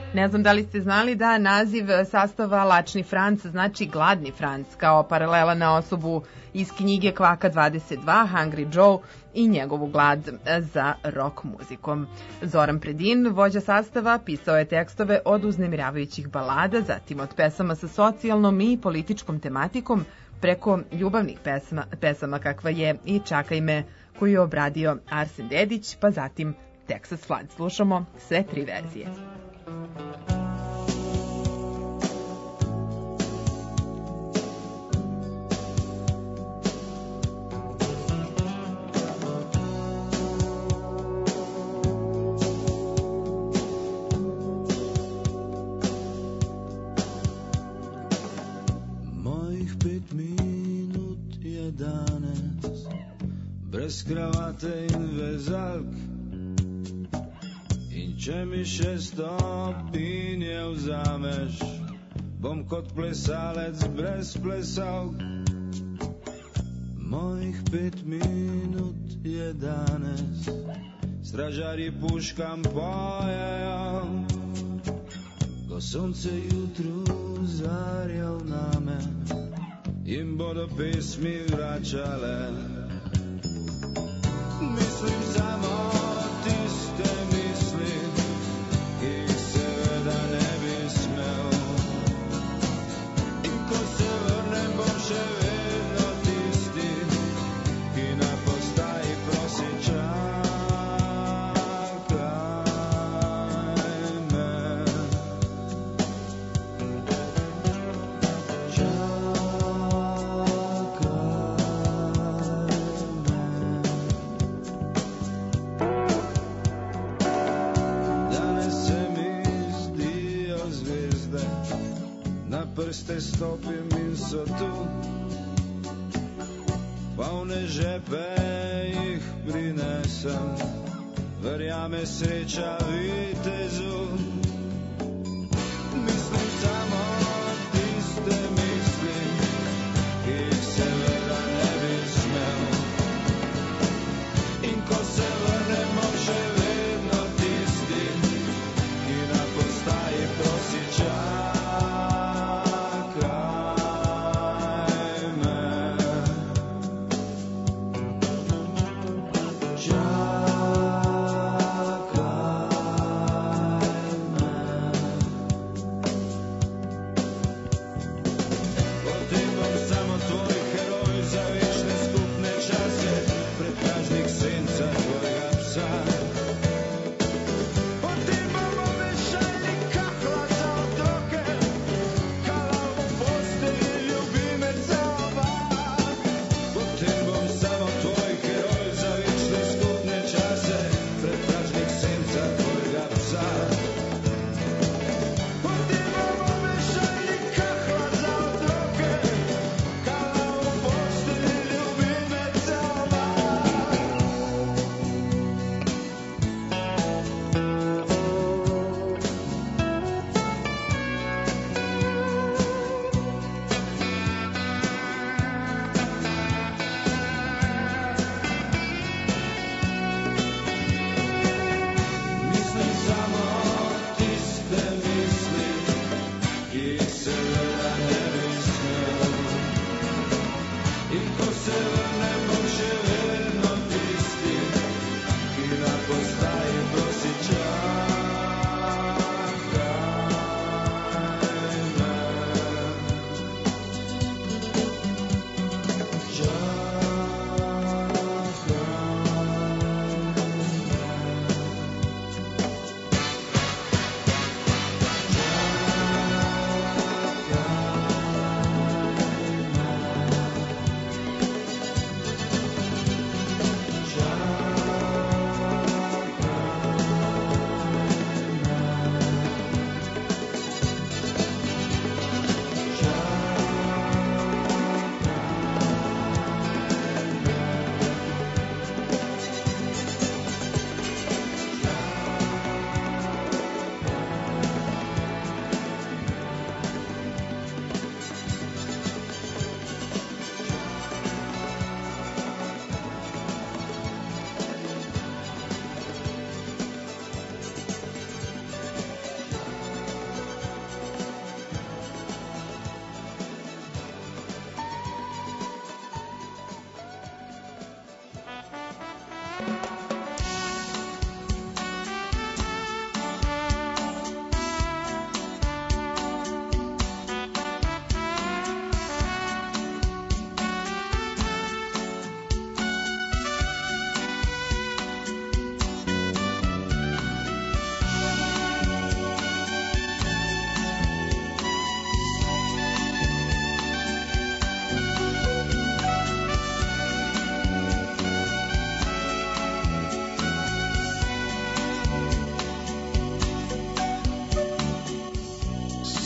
Ne znam da li ste znali da naziv sastava Lačni Franc znači Gladni Franc, kao paralela na osobu iz knjige Kvaka 22, Hungry Joe i njegovu glad za rock muzikom. Zoran Predin, vođa sastava, pisao je tekstove od uznemiravajućih balada, zatim od pesama sa socijalnom i političkom tematikom, preko ljubavnih pesama kakva je i Čakaj me, koju je obradio Arsen Dedić, pa zatim Texas Flood. Slušamo sve 3 verzije. Brez kravate in vezalk in če mi 6 stopinje vzameš, bom kot plesalec brez plesalk. Mojih 5 minut je danes, stražarji puškam pojejo, ko sonce jutru zarjal name, jim bodo pesmi vračale. Mislim samo tiste misli, ki jih seveda ne bi smel. In ko se vrnem, bom še vedno tisti, ki na postaji prosi čakaj me. Prste stopim in so tu, polne žepe jih prinesem, verjame sreča vitezu. Mislim samo tiste misli, ki jih seveda ne bi smel. In ko se vrnem, bom še vedno tisti, ki na postaji prosi čakaj.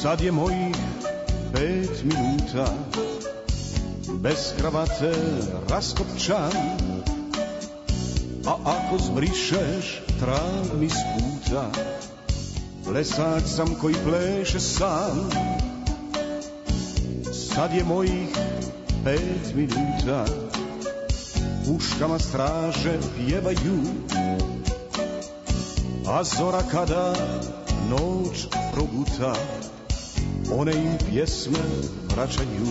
Sad je mojih 5 minuta, bez kravate raskopčan, a ako zbrišeš trag mi s puta, plesač sam koji pleše sam. Sad je mojih 5 minuta, puškama straže pjevaju, a zora kada noć proguta, one im pjesme vraćaju.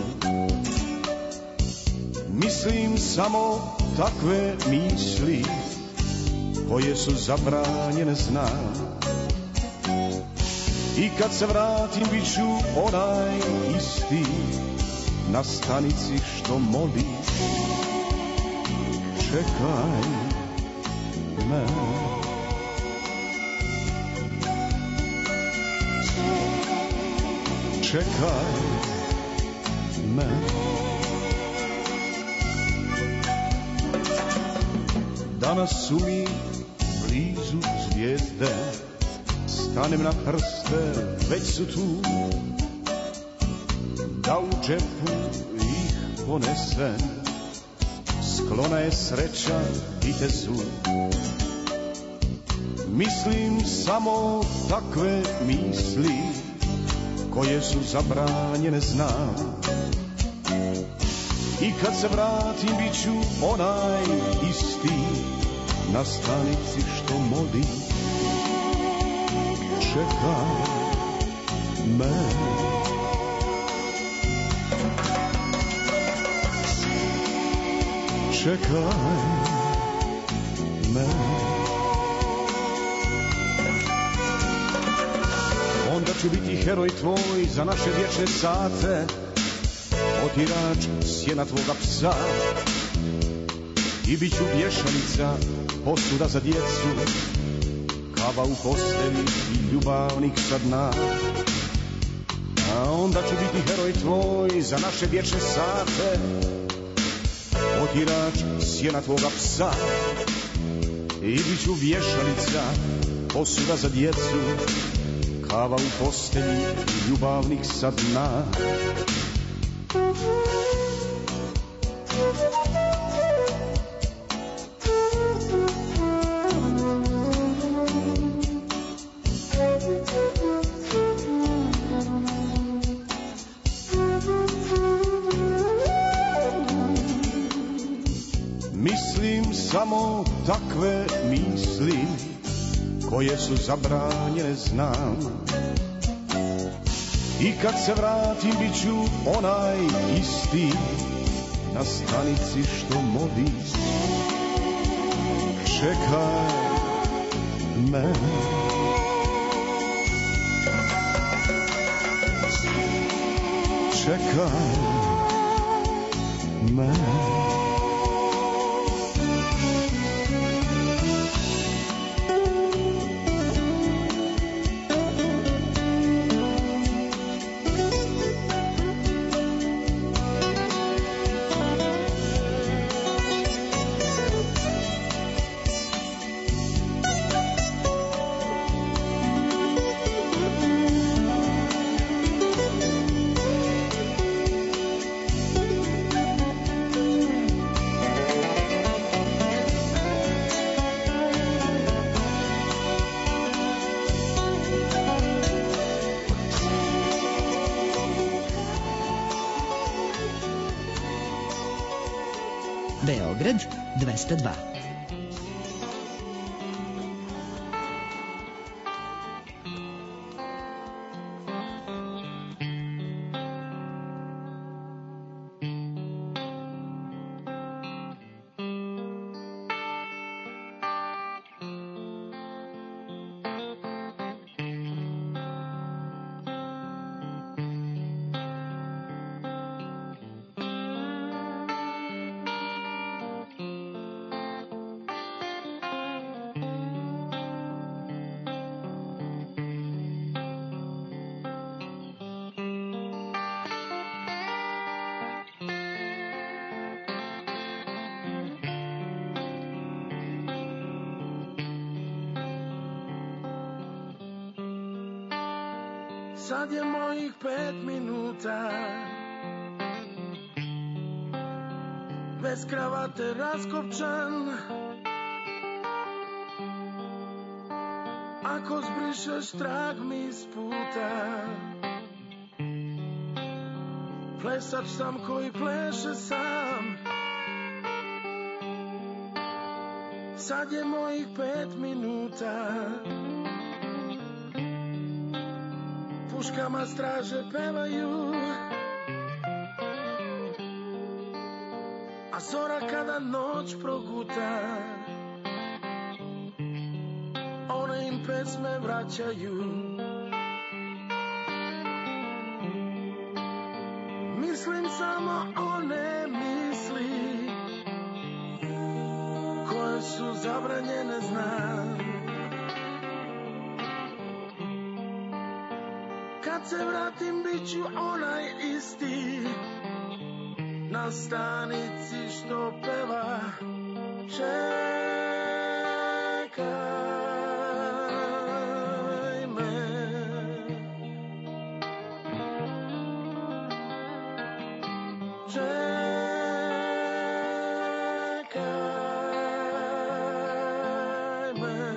Mislim samo takve misli koje su zabranjene znam. I kad se vratim bit ću onaj isti na stanici što moli. Čekaj me. Čekaj me. Danas su mi blizu zvijezde, stanem na prste, već su tu, da u džepu ih ponesem, sklona je sreća vitezu. Mislim samo takve misli koje su zabranjene znam. I kad se vratim bit ću onaj isti na stanici što moli. Čekaj me. Čekaj me. Onda ću biti heroj tvoj za naše vječne sate, otirač sjena tvoga psa. I bit ću vješalica, posuda za djecu, kava u postelji i ljubavnik sa dna. A onda ću biti heroj tvoj za naše vječne sate, otirač sjena tvoga psa. I bit ću vješalica, posuda za djecu, kava u postelji i ljubavnik sa dna. Mislim samo takve misli koje su zabranjene znam. I kad se vratim bit ću onaj isti na stanici što moli. Čekaj me. Čekaj me. Beograd 202. Sad je mojih 5 minuta, bez kravate raskopčan. Ako zbrišeš trag mi iz puta, plesač sam koji pleše sam. Sad je mojih 5 minuta, puškama straže pevaju, a zora kada noć proguta, one im pesme vraćaju. Mislim samo one misli koje su zabranjene, znam. Kad se vratim bit ću onaj isti, na stanici što peva čekaj me. Čekaj me.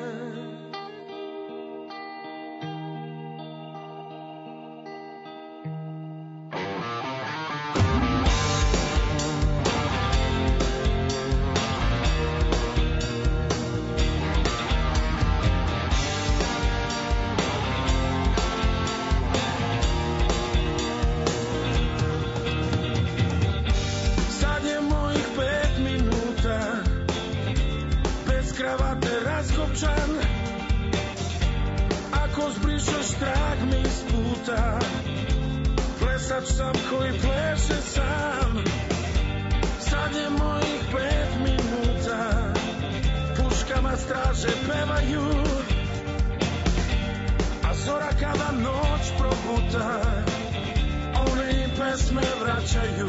Raskopčan, ako zbrišeš trag mi iz puta, plesač sam koji pleše sam. Sad je mojih 5 minuta, puškama straže pevaju, a zora kada noć proguta, one im pesme vraćaju.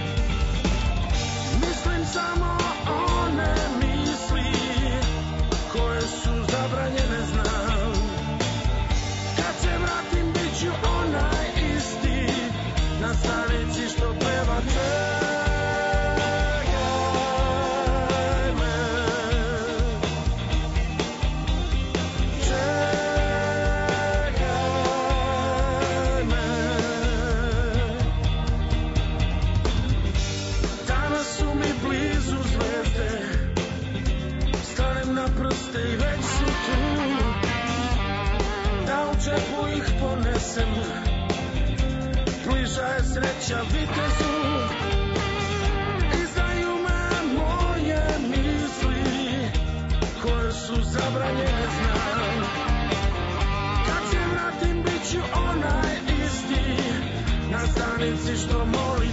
Mislim samo one misli koje su zabranjene, znam. Kad se vratim bit ću onaj isti, na stanici što peva čekaj me. Čekaj me. Danas su mi blizu zvezde, stanem na prste i već su tu, da u džepu ih ponesem, bliža je sreća vitezu. Izdaju me moje misli koje su zabranjene, znam. Kad se vratim bit ću onaj isti, na stanici što moli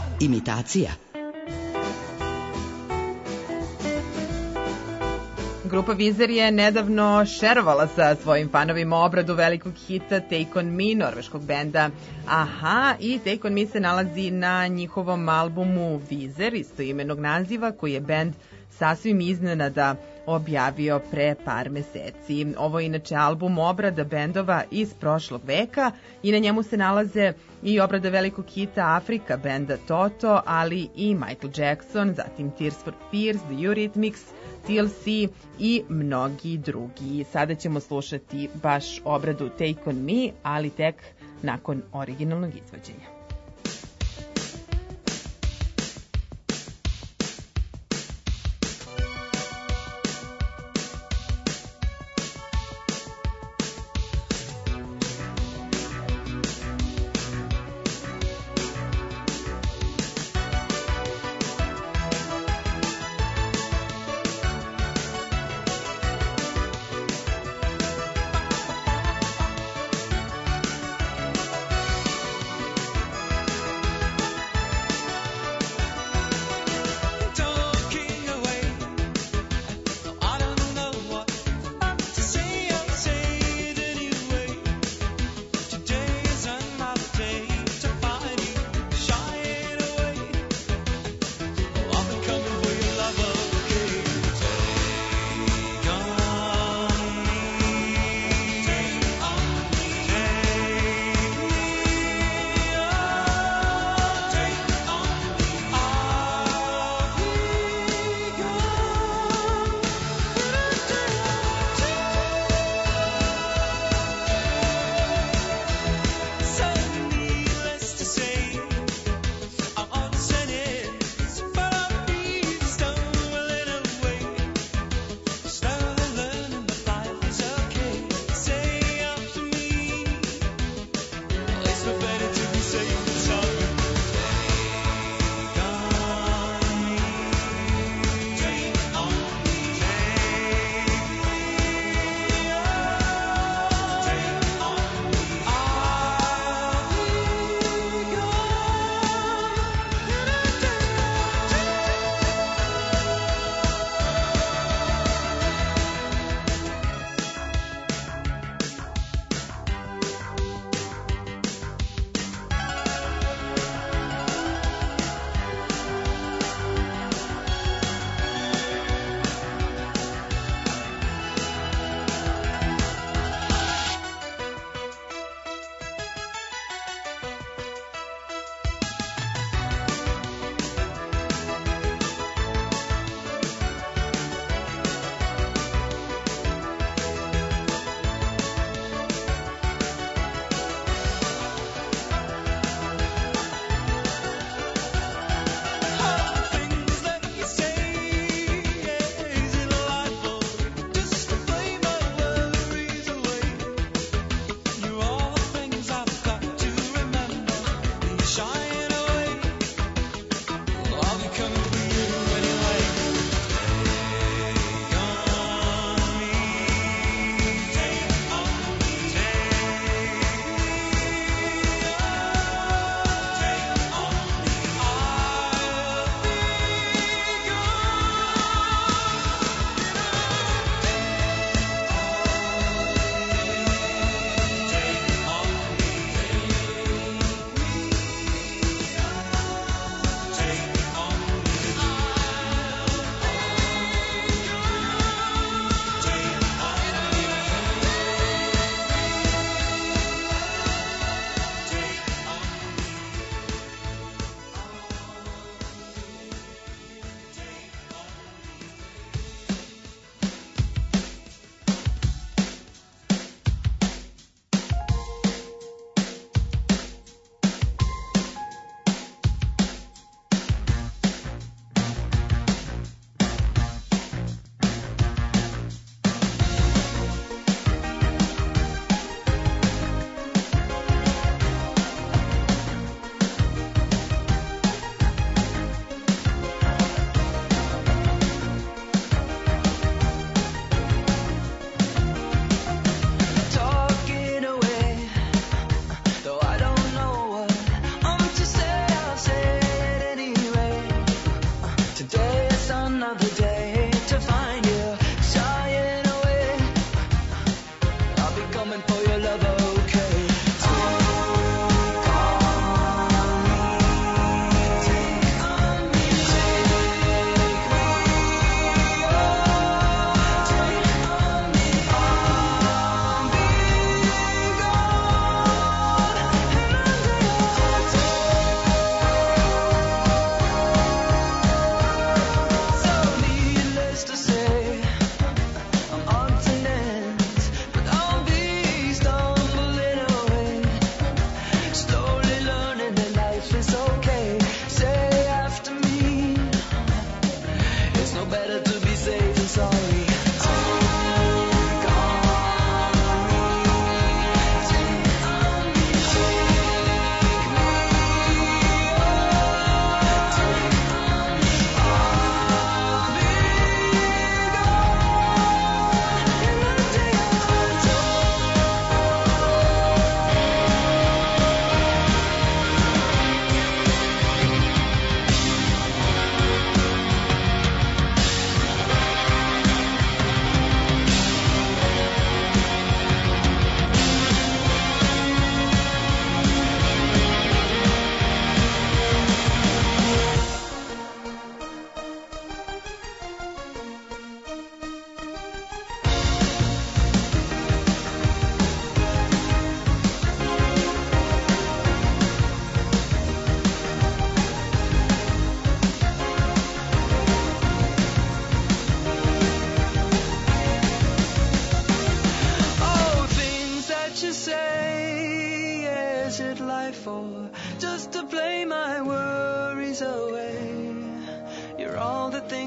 Imitacija. Grupa Weezer je nedavno šerovala sa svojim fanovima obradu velikog hita Take On Me norveškog benda Aha, i Take On Me se nalazi na njihovom albumu Weezer, istoimenog naziva, koji je bend sasvim iznenada objavio pre par meseci. Ovo je inače album obrada bendova iz prošlog veka i na njemu se nalaze i obrada velikog hita Afrika benda Toto, ali i Michael Jackson, zatim Tears for Fears, The Eurythmics, TLC i mnogi drugi. Sada ćemo slušati baš obradu Take On Me, ali tek nakon originalnog izvođenja.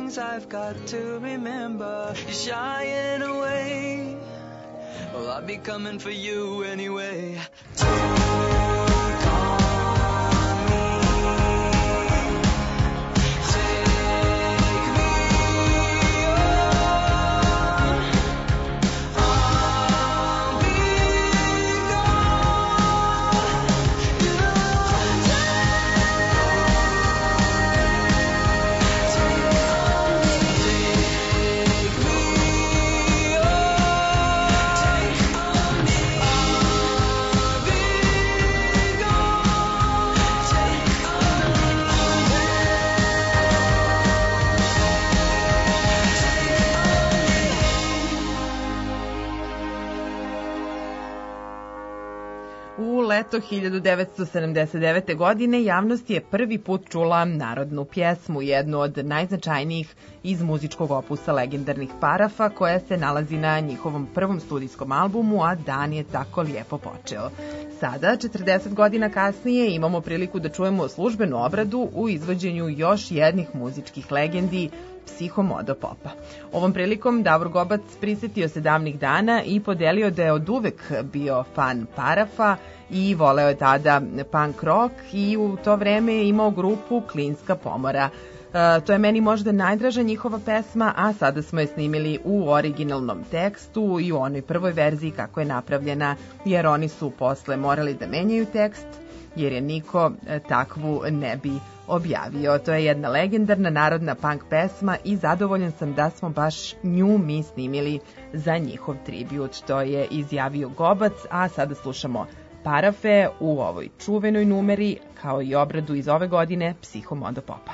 things I've got to remember. You're shying away. Well, I'll be coming for you anyway. Leto 1979. godine javnost je prvi put čula narodnu pjesmu, jednu od najznačajnijih iz muzičkog opusa legendarnih Parafa, koja se nalazi na njihovom prvom studijskom albumu, a dan je tako lijepo počeo. Sada, 40 godina kasnije, imamo priliku da čujemo službenu obradu u izvođenju još jednih muzičkih legendi, Psihomodo popa. Ovom prilikom Davor Gobac prisetio se davnih dana i podelio da je od uvek bio fan Parafa i voleo je tada punk rock i u to vreme je imao grupu Klinska pomora. To je meni možda najdraža njihova pesma, a sada smo je snimili u originalnom tekstu i u onoj prvoj verziji kako je napravljena, jer oni su posle morali da menjaju tekst, jer je niko takvu ne bi objavio. To je jedna legendarna narodna punk pesma i zadovoljan sam da smo baš nju mi snimili za njihov tribut. To je izjavio Gobac, a sada slušamo Parafe u ovoj čuvenoj numeri, kao i obradu iz ove godine Psihomodo popa.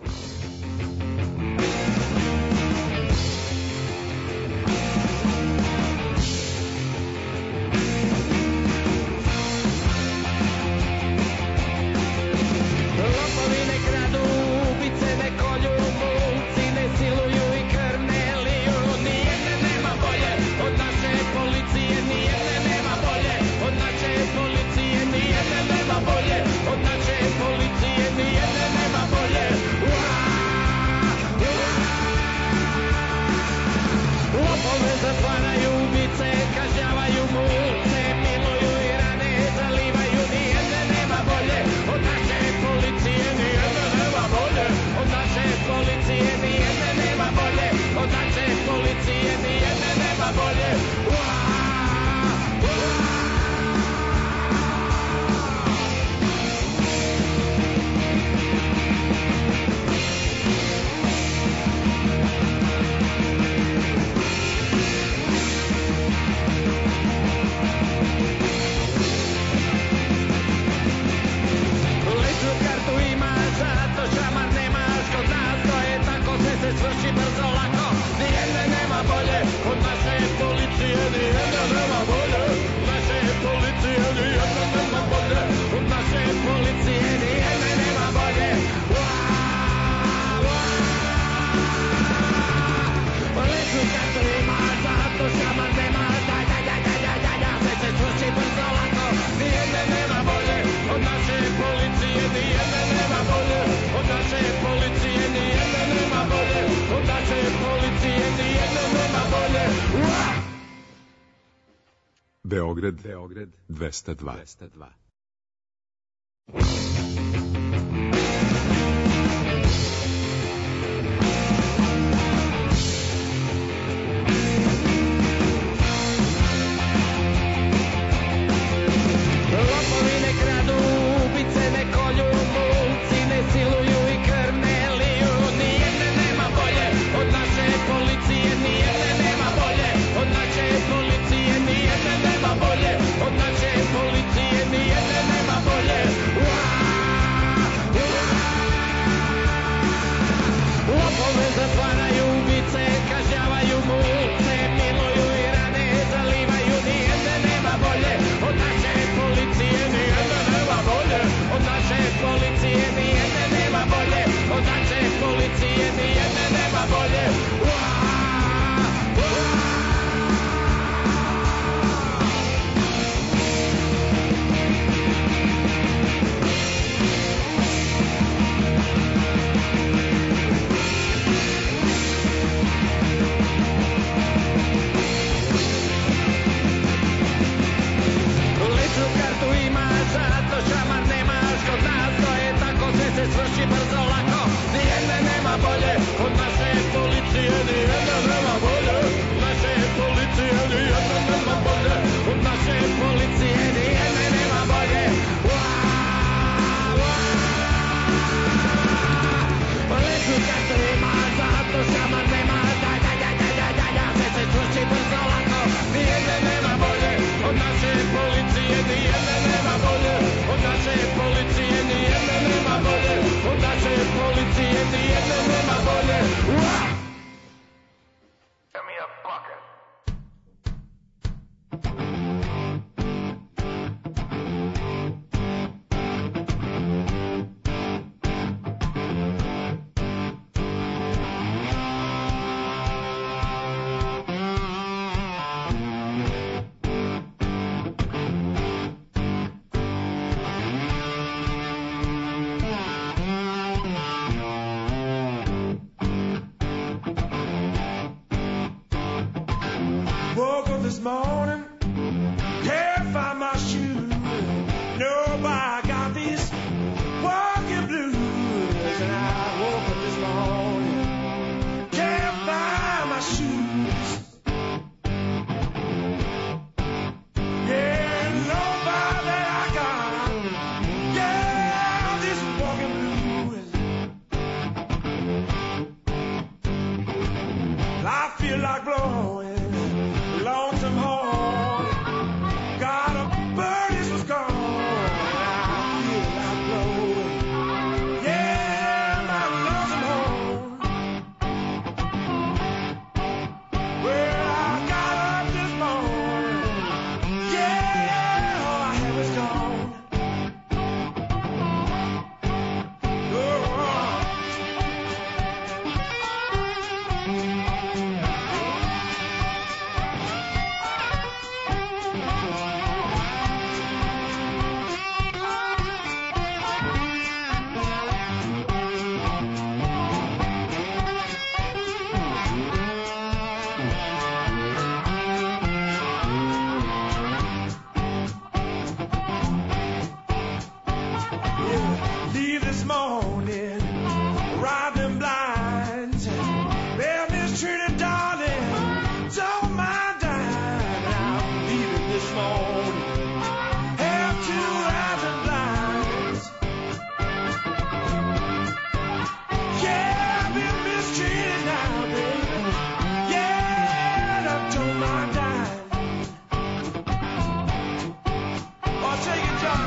Beograd 202. Od naše policije nijedne nema bolje. feel like blowing lonesome horn. Got a bird is was gone. I feel like blowing, yeah, my lonesome horn. Well, I got up this morning, yeah, all I had was gone. Leave this morning, ride them blinds. Well, mistreated darling, don't mind dying. I'm leaving this morning, have to ride them blinds. Yeah, I've been mistreated now, baby. Yeah, I don't mind dying. I'll take it, John.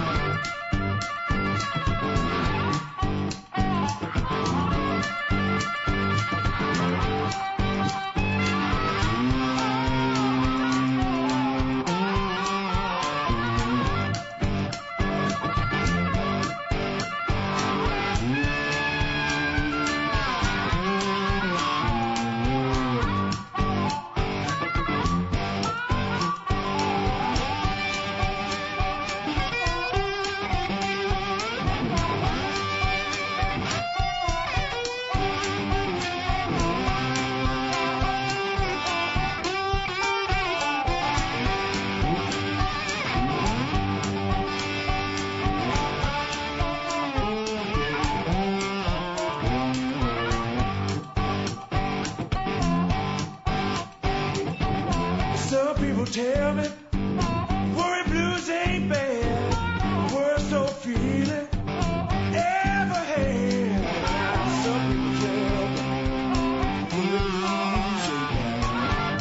Some people tell me worry blues ain't bad, worst old feeling ever had. Some people tell me worry blues ain't bad.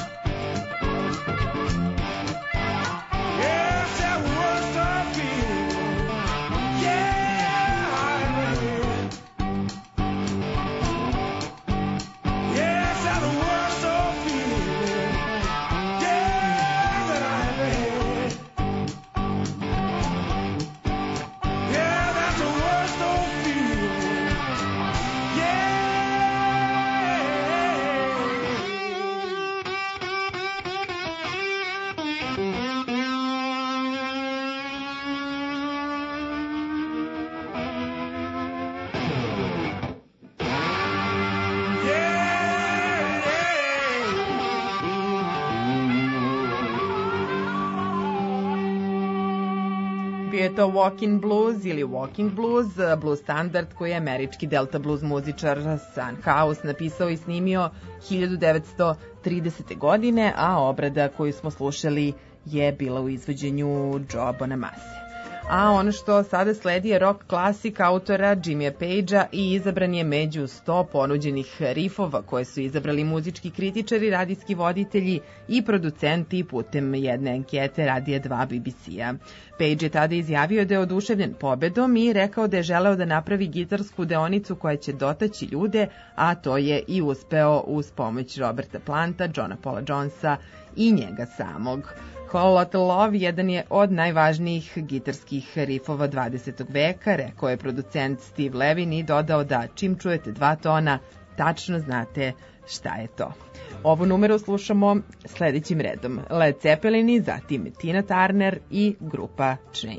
Yes, that worst old feeling, yeah, I ever had. Yes, that worst old feeling. Bio je to Walking Blues ili Walking Blues, blues standard koji je američki delta blues muzičar Son House napisao i snimio 1930. godine, a obrada koju smo slušali je bila u izvođenju Joe Bonamassa. A ono što sada sledi je rock klasik autora Jimmya Pagea i izabran je među 100 ponuđenih rifova koje su izabrali muzički kritičari, radijski voditelji i producenti putem jedne ankete Radija 2 BBC-a. Page je tada izjavio da je oduševljen pobedom i rekao da je želeo da napravi gitarsku deonicu koja će dotaći ljude, a to je i uspeo uz pomoć Roberta Planta, Johna Paula Jonesa i njega samog. Whole Lotta Love jedan je od najvažnijih gitarskih rifova 20. veka, rekao je producent Steve Levin i dodao da čim čujete 2 tona, tačno znate šta je to. Ovu numeru slušamo sledećim redom. Led Zeppelini, zatim Tina Turner i grupa Train.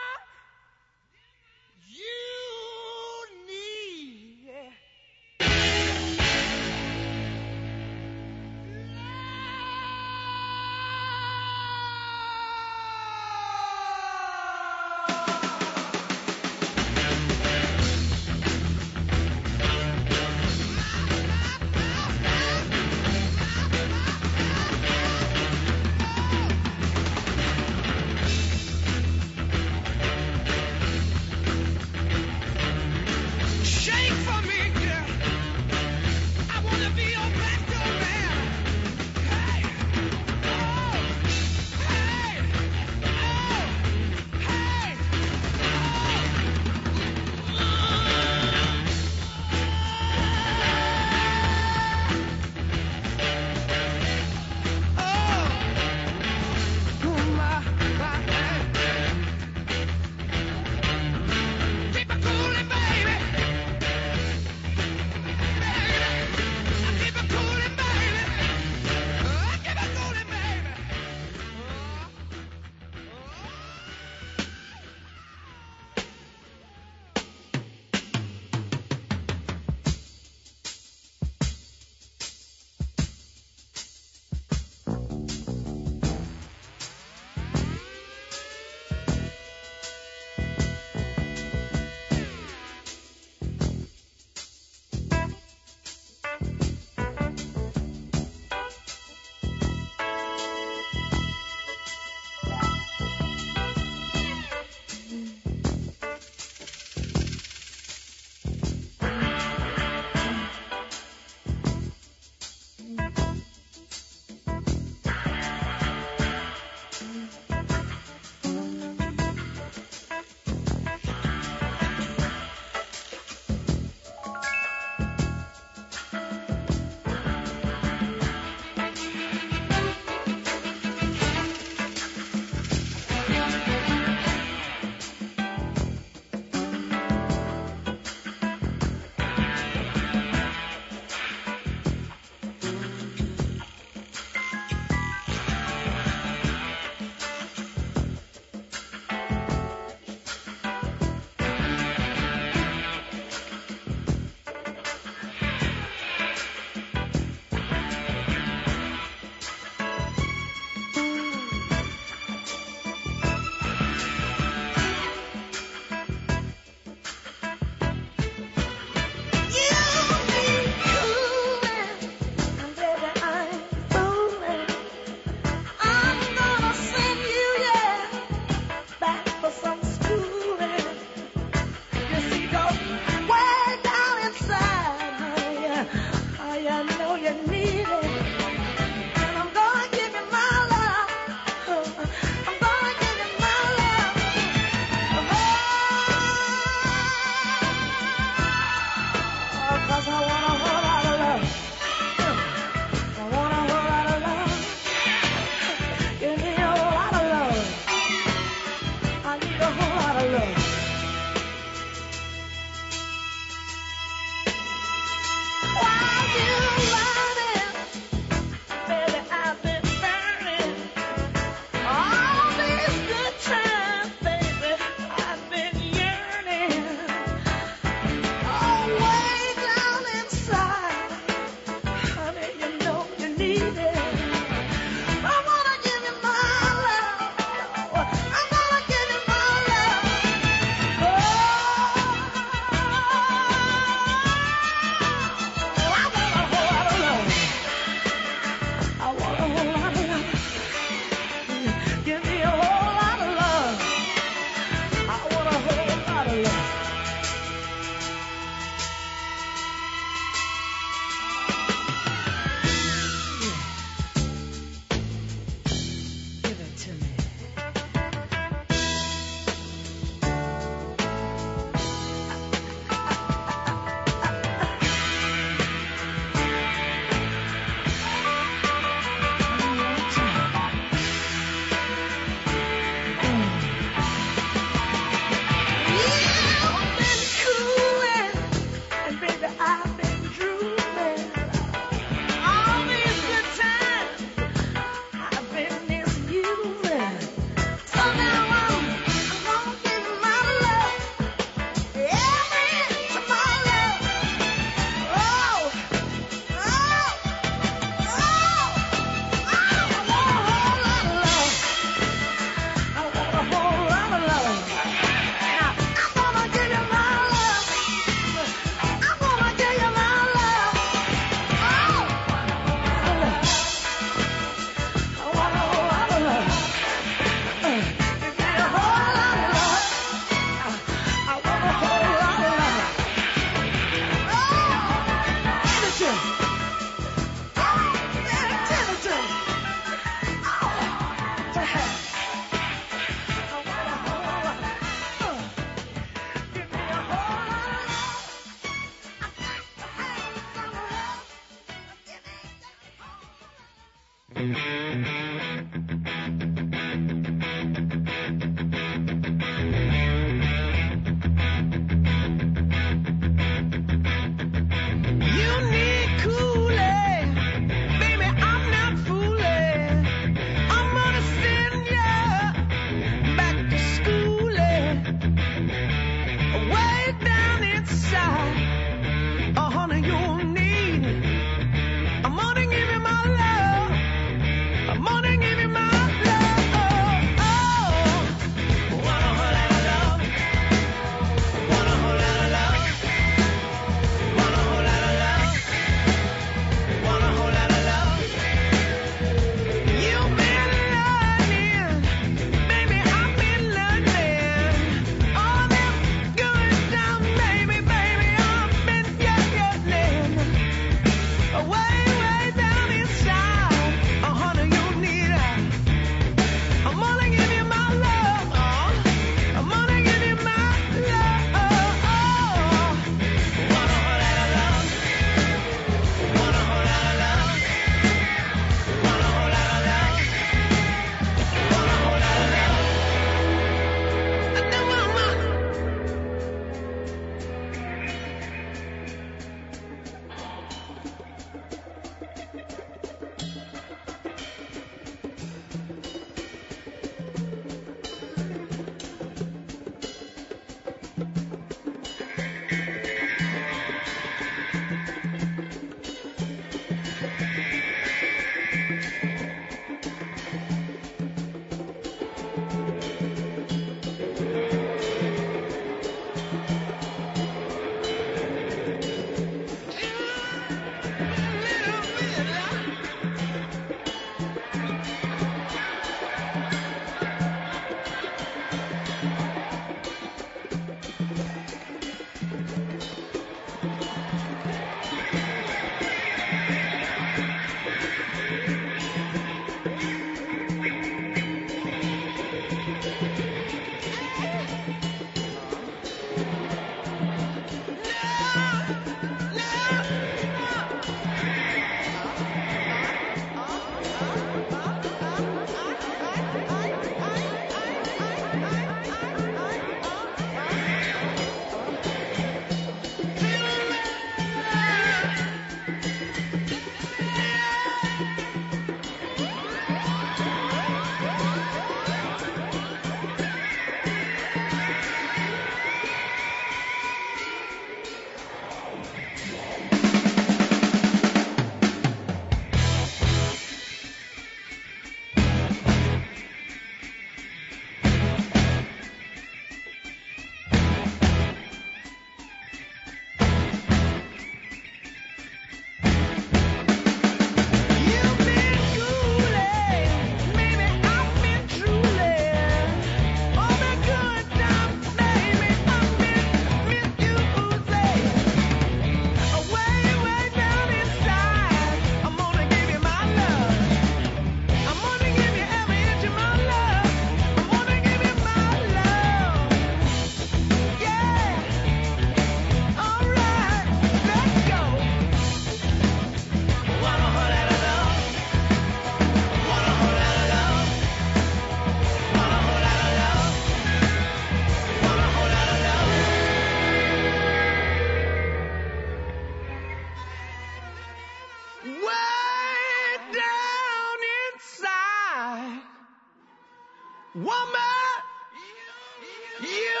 woman you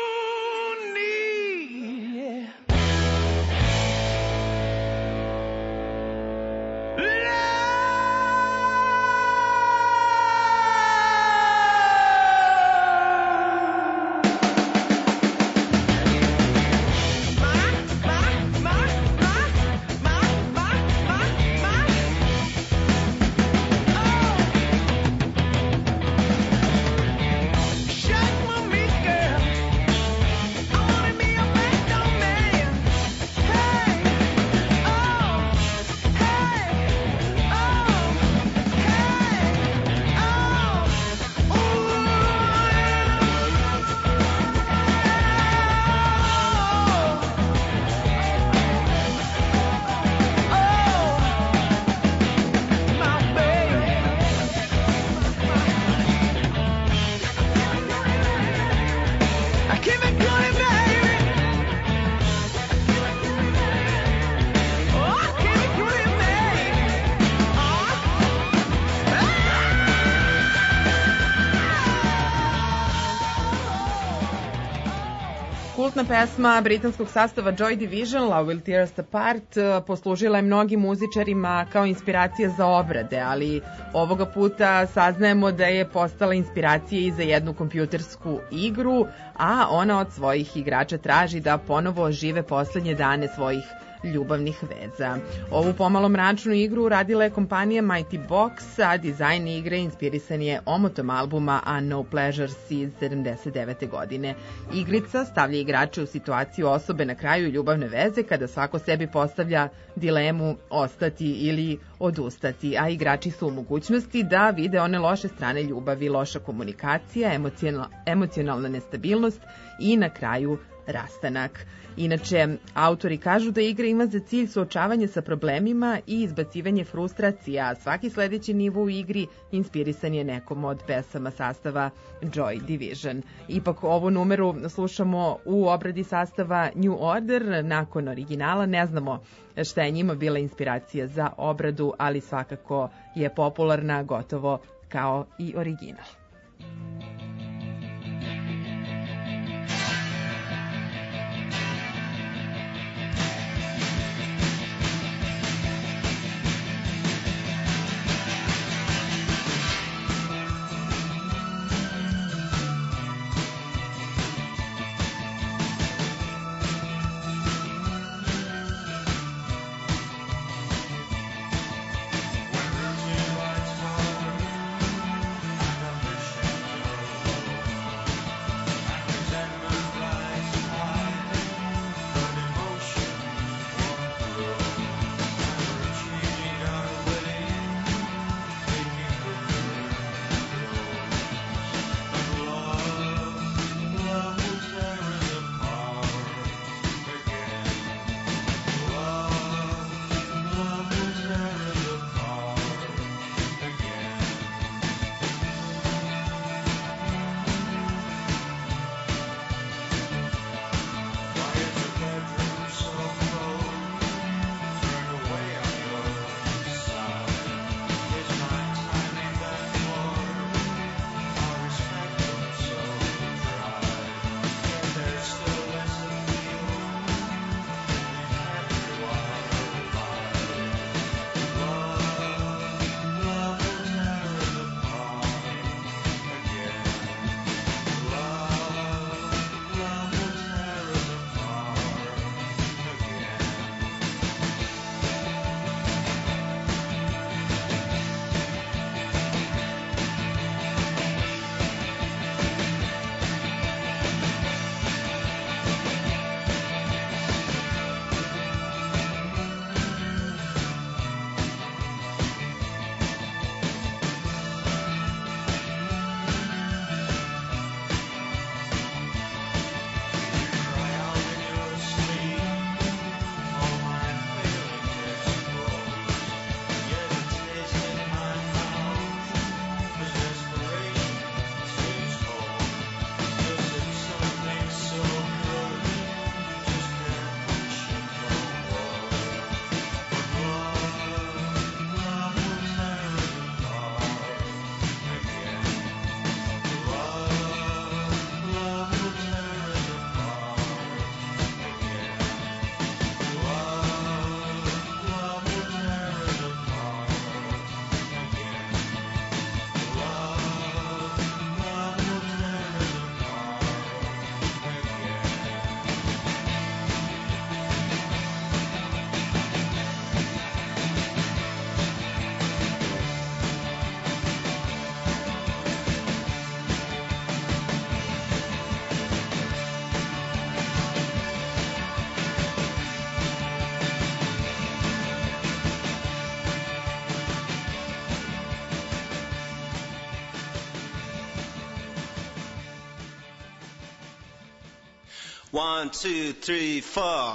need. Kultna pesma britanskog sastava Joy Division, Love Will Tear Us Apart, poslužila je mnogim muzičarima kao inspiracija za obrade, ali ovoga puta saznajemo da je postala inspiracija i za jednu kompjutersku igru, a ona od svojih igrača traži da ponovo ožive poslednje dane svojih ljubavnih veza. Ovu pomalo mračnu igru uradila je kompanija Mighty Box, a dizajn igre inspirisan je omotom albuma A No Pleasures iz 79. godine. Igrica stavlja igrače u situaciju osobe na kraju ljubavne veze kada svako sebi postavlja dilemu ostati ili odustati, a igrači su u mogućnosti da vide one loše strane ljubavi, loša komunikacija, emocionalna nestabilnost i na kraju rastanak. Inače, autori kažu da igra ima za cilj suočavanje sa problemima i izbacivanje frustracija, a svaki sledeći nivo u igri inspirisan je nekom od pesama sastava Joy Division. Ipak ovu numeru slušamo u obradi sastava New Order nakon originala. Ne znamo šta je njima bila inspiracija za obradu, ali svakako je popularna gotovo kao i original. When the 1, 2, 3, 4.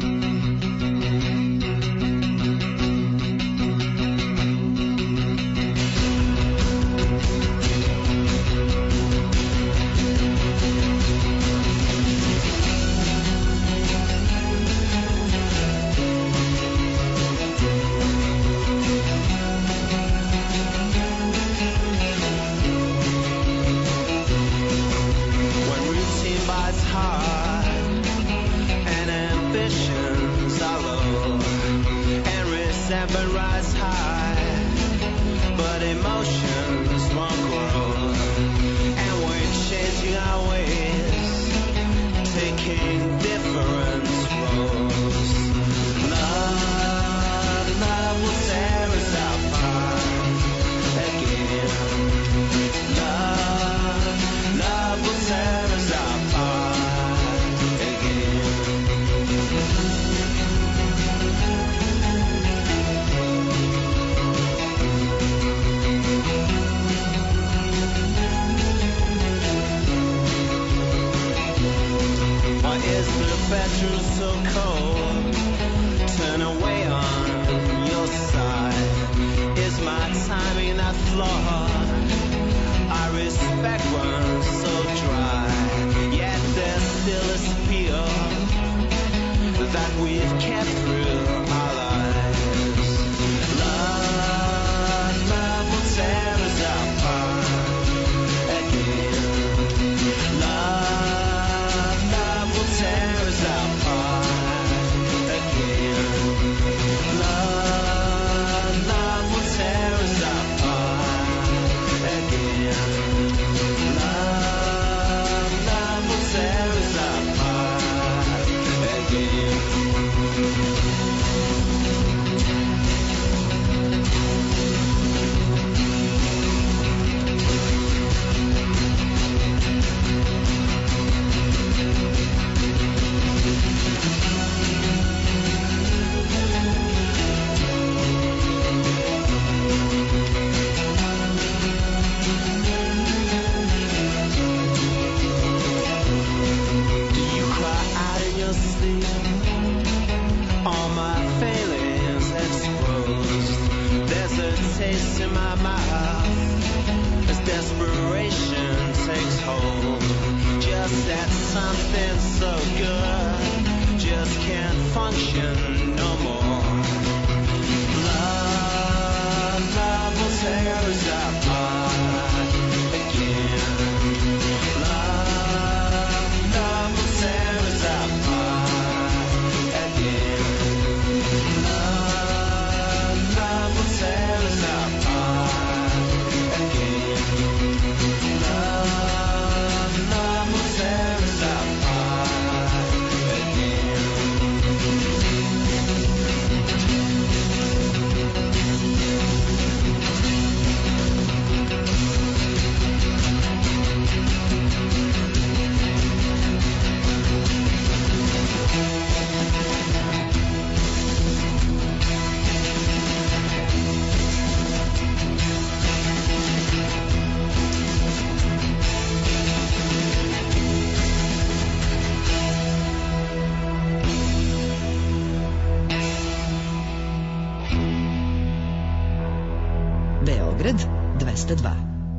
Beograd 202.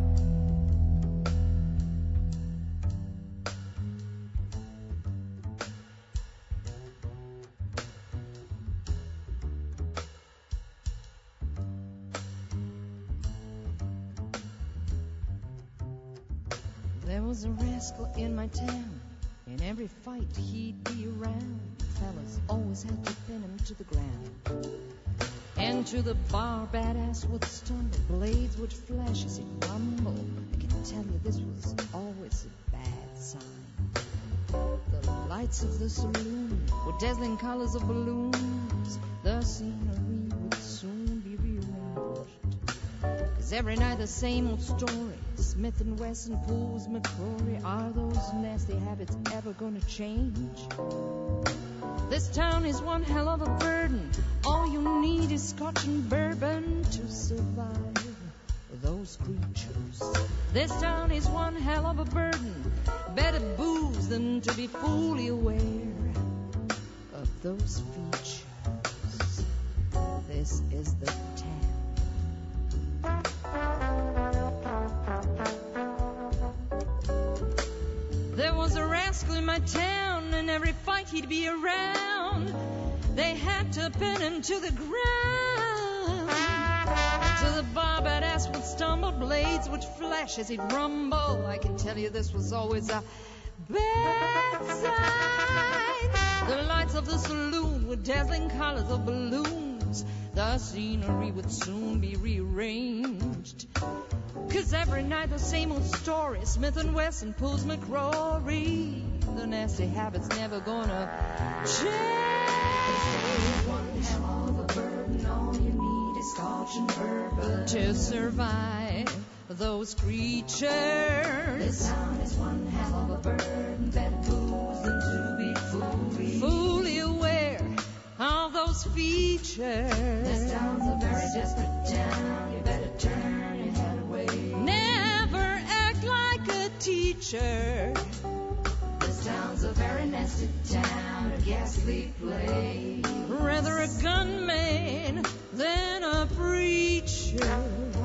There was a rascal in my town. In every fight he'd be around. Fellas always had to pin him to the ground. Into the bar, badass would stumble. Blades would flash as he'd rumble. I can tell you this was always a bad sign. The lights of the saloon were dazzling colors of balloons. The scenery would soon be rearranged. 'Cause every night the same old story. Smith & Wesson, Pools, McCrory. Are those nasty habits ever gonna change? This town is one hell of a burden. All you need is scotch and bourbon to survive those creatures. This town is one hell of a burden. Better booze than to be fully aware of those features. This is the town. There was a rascal in my town, and every fight he'd be around, they had to pin him to the ground. To the bar, bad ass would stumble, blades would flash as he'd rumble. I can tell you this was always a bad sign. The lights of the saloon were dazzling colors of balloons. The scenery would soon be rearranged. 'Cause every night the same old story, Smith & Wesson pulls McCrory. The nasty habits never gonna change. One hell of a burden, all you need is scotch and bourbon to survive those creatures. This town is one hell of a burden, better booze than to be fully aware of those features. This town's a very desperate town, you better turn your head away. Never act like a teacher. This town's a very nasty town, a ghastly place. Rather a gunman than a preacher.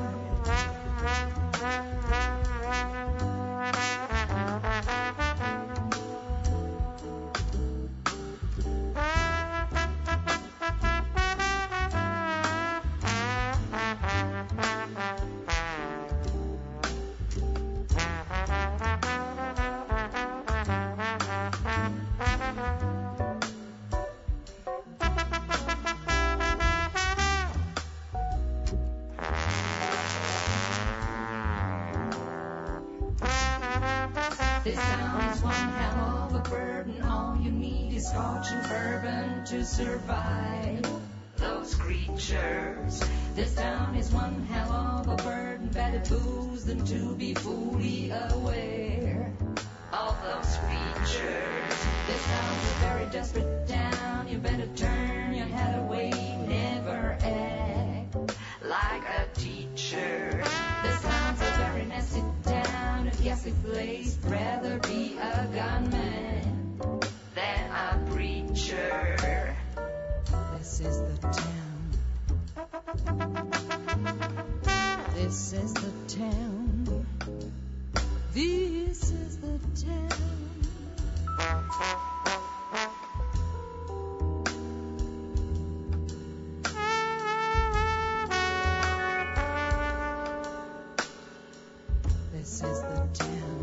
This town is one hell of a burden. All you need is scotch and bourbon to survive those creatures. This town is one hell of a burden. Better booze than to be fully aware of those features. This town's a very desperate town. You better turn your head away. Never act like a teacher. This town's a very nasty town, a ghastly place. Rather be a gunman than a preacher. This is the town. This is the town. This is the town. This is the town.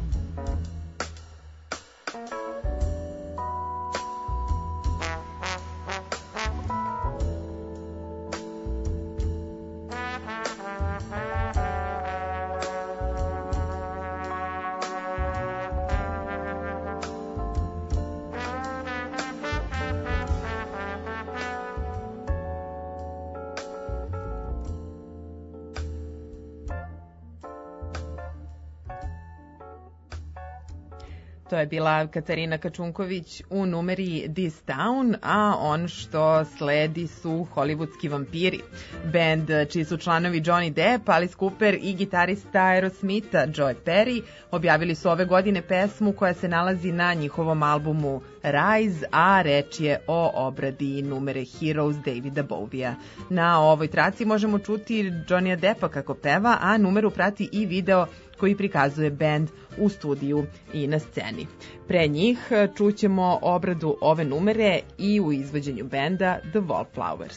To je bila Katarina Kačunković u numeri This Town, a on što sledi su hollywoodski vampiri. Band čiji su članovi Johnny Depp, Alice Cooper i gitarista Aerosmitha Joe Perry objavili su ove godine pesmu koja se nalazi na njihovom albumu Rise, a reč je o obradi numere Heroes Davida Bowija. Na ovoj traci možemo čuti Johnnya Deppa kako peva, a numeru prati i video koji prikazuje band u studiju i na sceni. Pre njih čućemo obradu ove numere i u izvođenju benda The Wallflowers.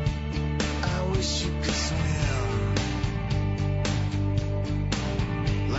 I wish you could swim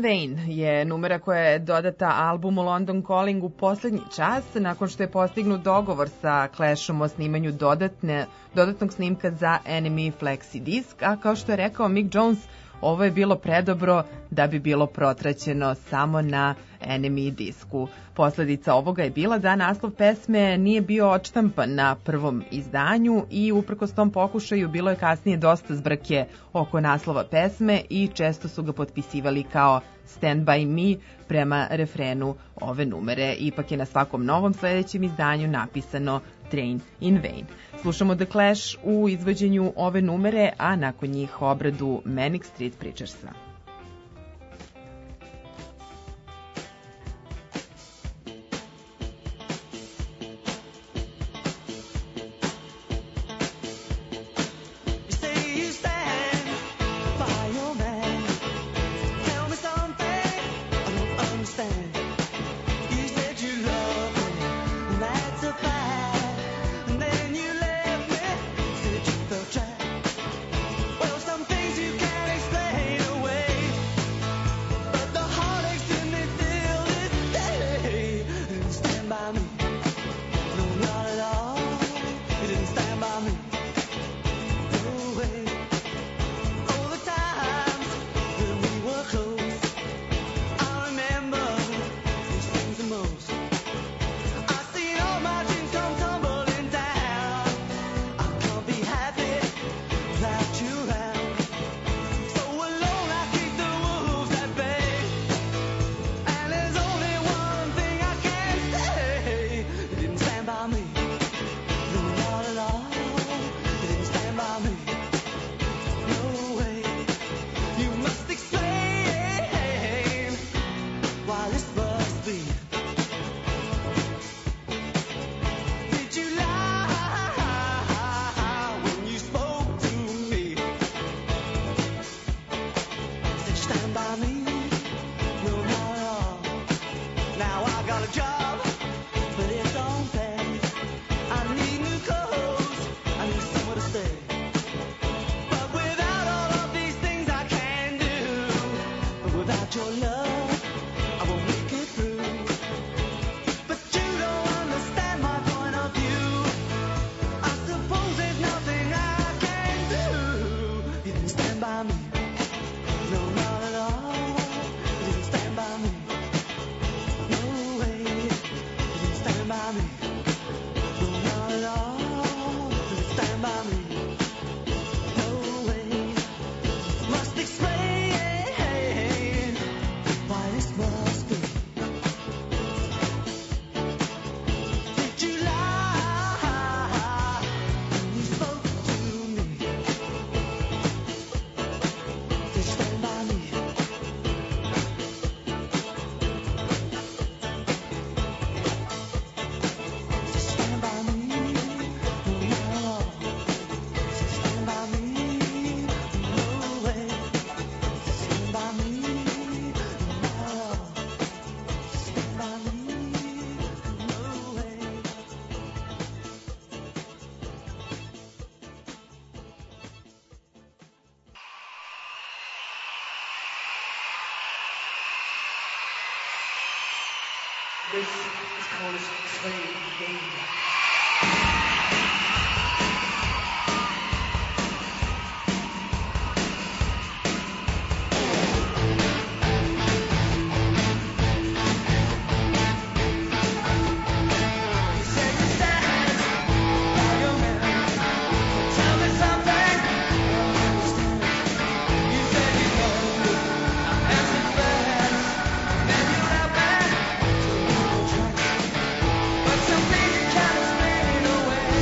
Vain je numera koja je dodata albumu London Calling u poslednji čas, nakon što je postignut dogovor sa Clashom o snimanju dodatnog snimka za Enemy Flexi Disk, a kao što je rekao Mick Jones, ovo je bilo predobro da bi bilo protraćeno samo na Enemy disku. Posledica ovoga je bila da naslov pesme nije bio odštampan na prvom izdanju i uprkos tom pokušaju bilo je kasnije dosta zbrke oko naslova pesme i često su ga potpisivali kao Stand By Me prema refrenu ove numere. Ipak je na svakom novom sledećem izdanju napisano Train in Vain. Slušamo The Clash u izvođenju ove numere, a nakon njih obradu Manic Street Preachersa. This is called Slave Danger. But some things you can't explain away.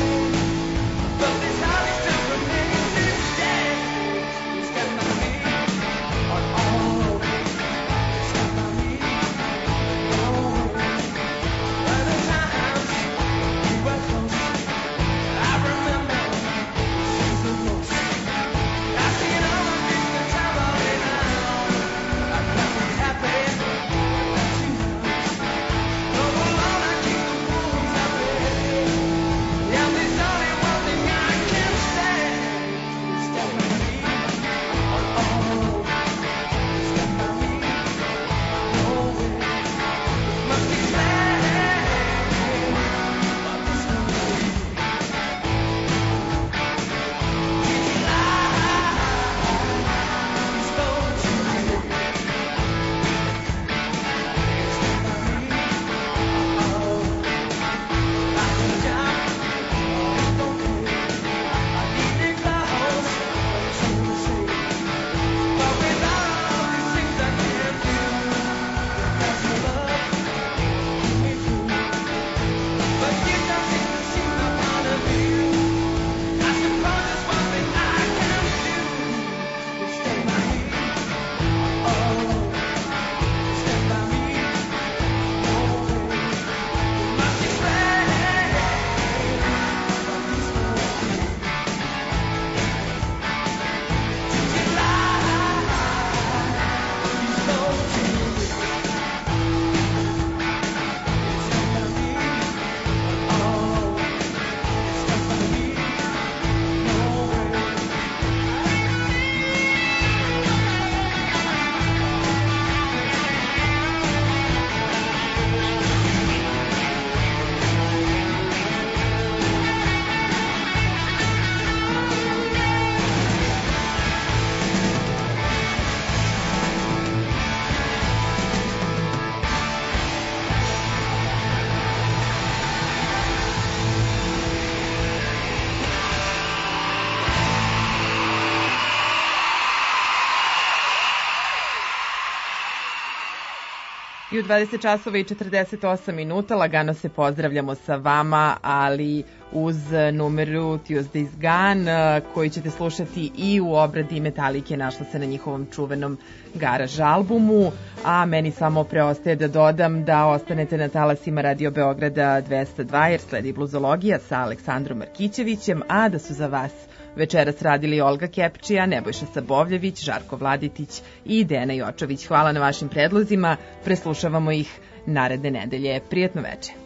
I u 20 časova i 48 minuta lagano se pozdravljamo sa vama, ali uz numeru Tuesday's Gone, koji ćete slušati i u obradi Metalike, našla se na njihovom čuvenom Garage albumu, a meni samo preostaje da dodam da ostanete na talasima Radio Beograda 202, jer sledi bluzologija sa Aleksandrom Markićevićem, a da su za vas večeras radili Olga Kepčija, Nebojša Sabovljević, Žarko Vladitić i Dena Jočović. Hvala na vašim predlozima, preslušavamo ih naredne nedelje. Prijatno večer.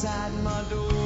outside my door.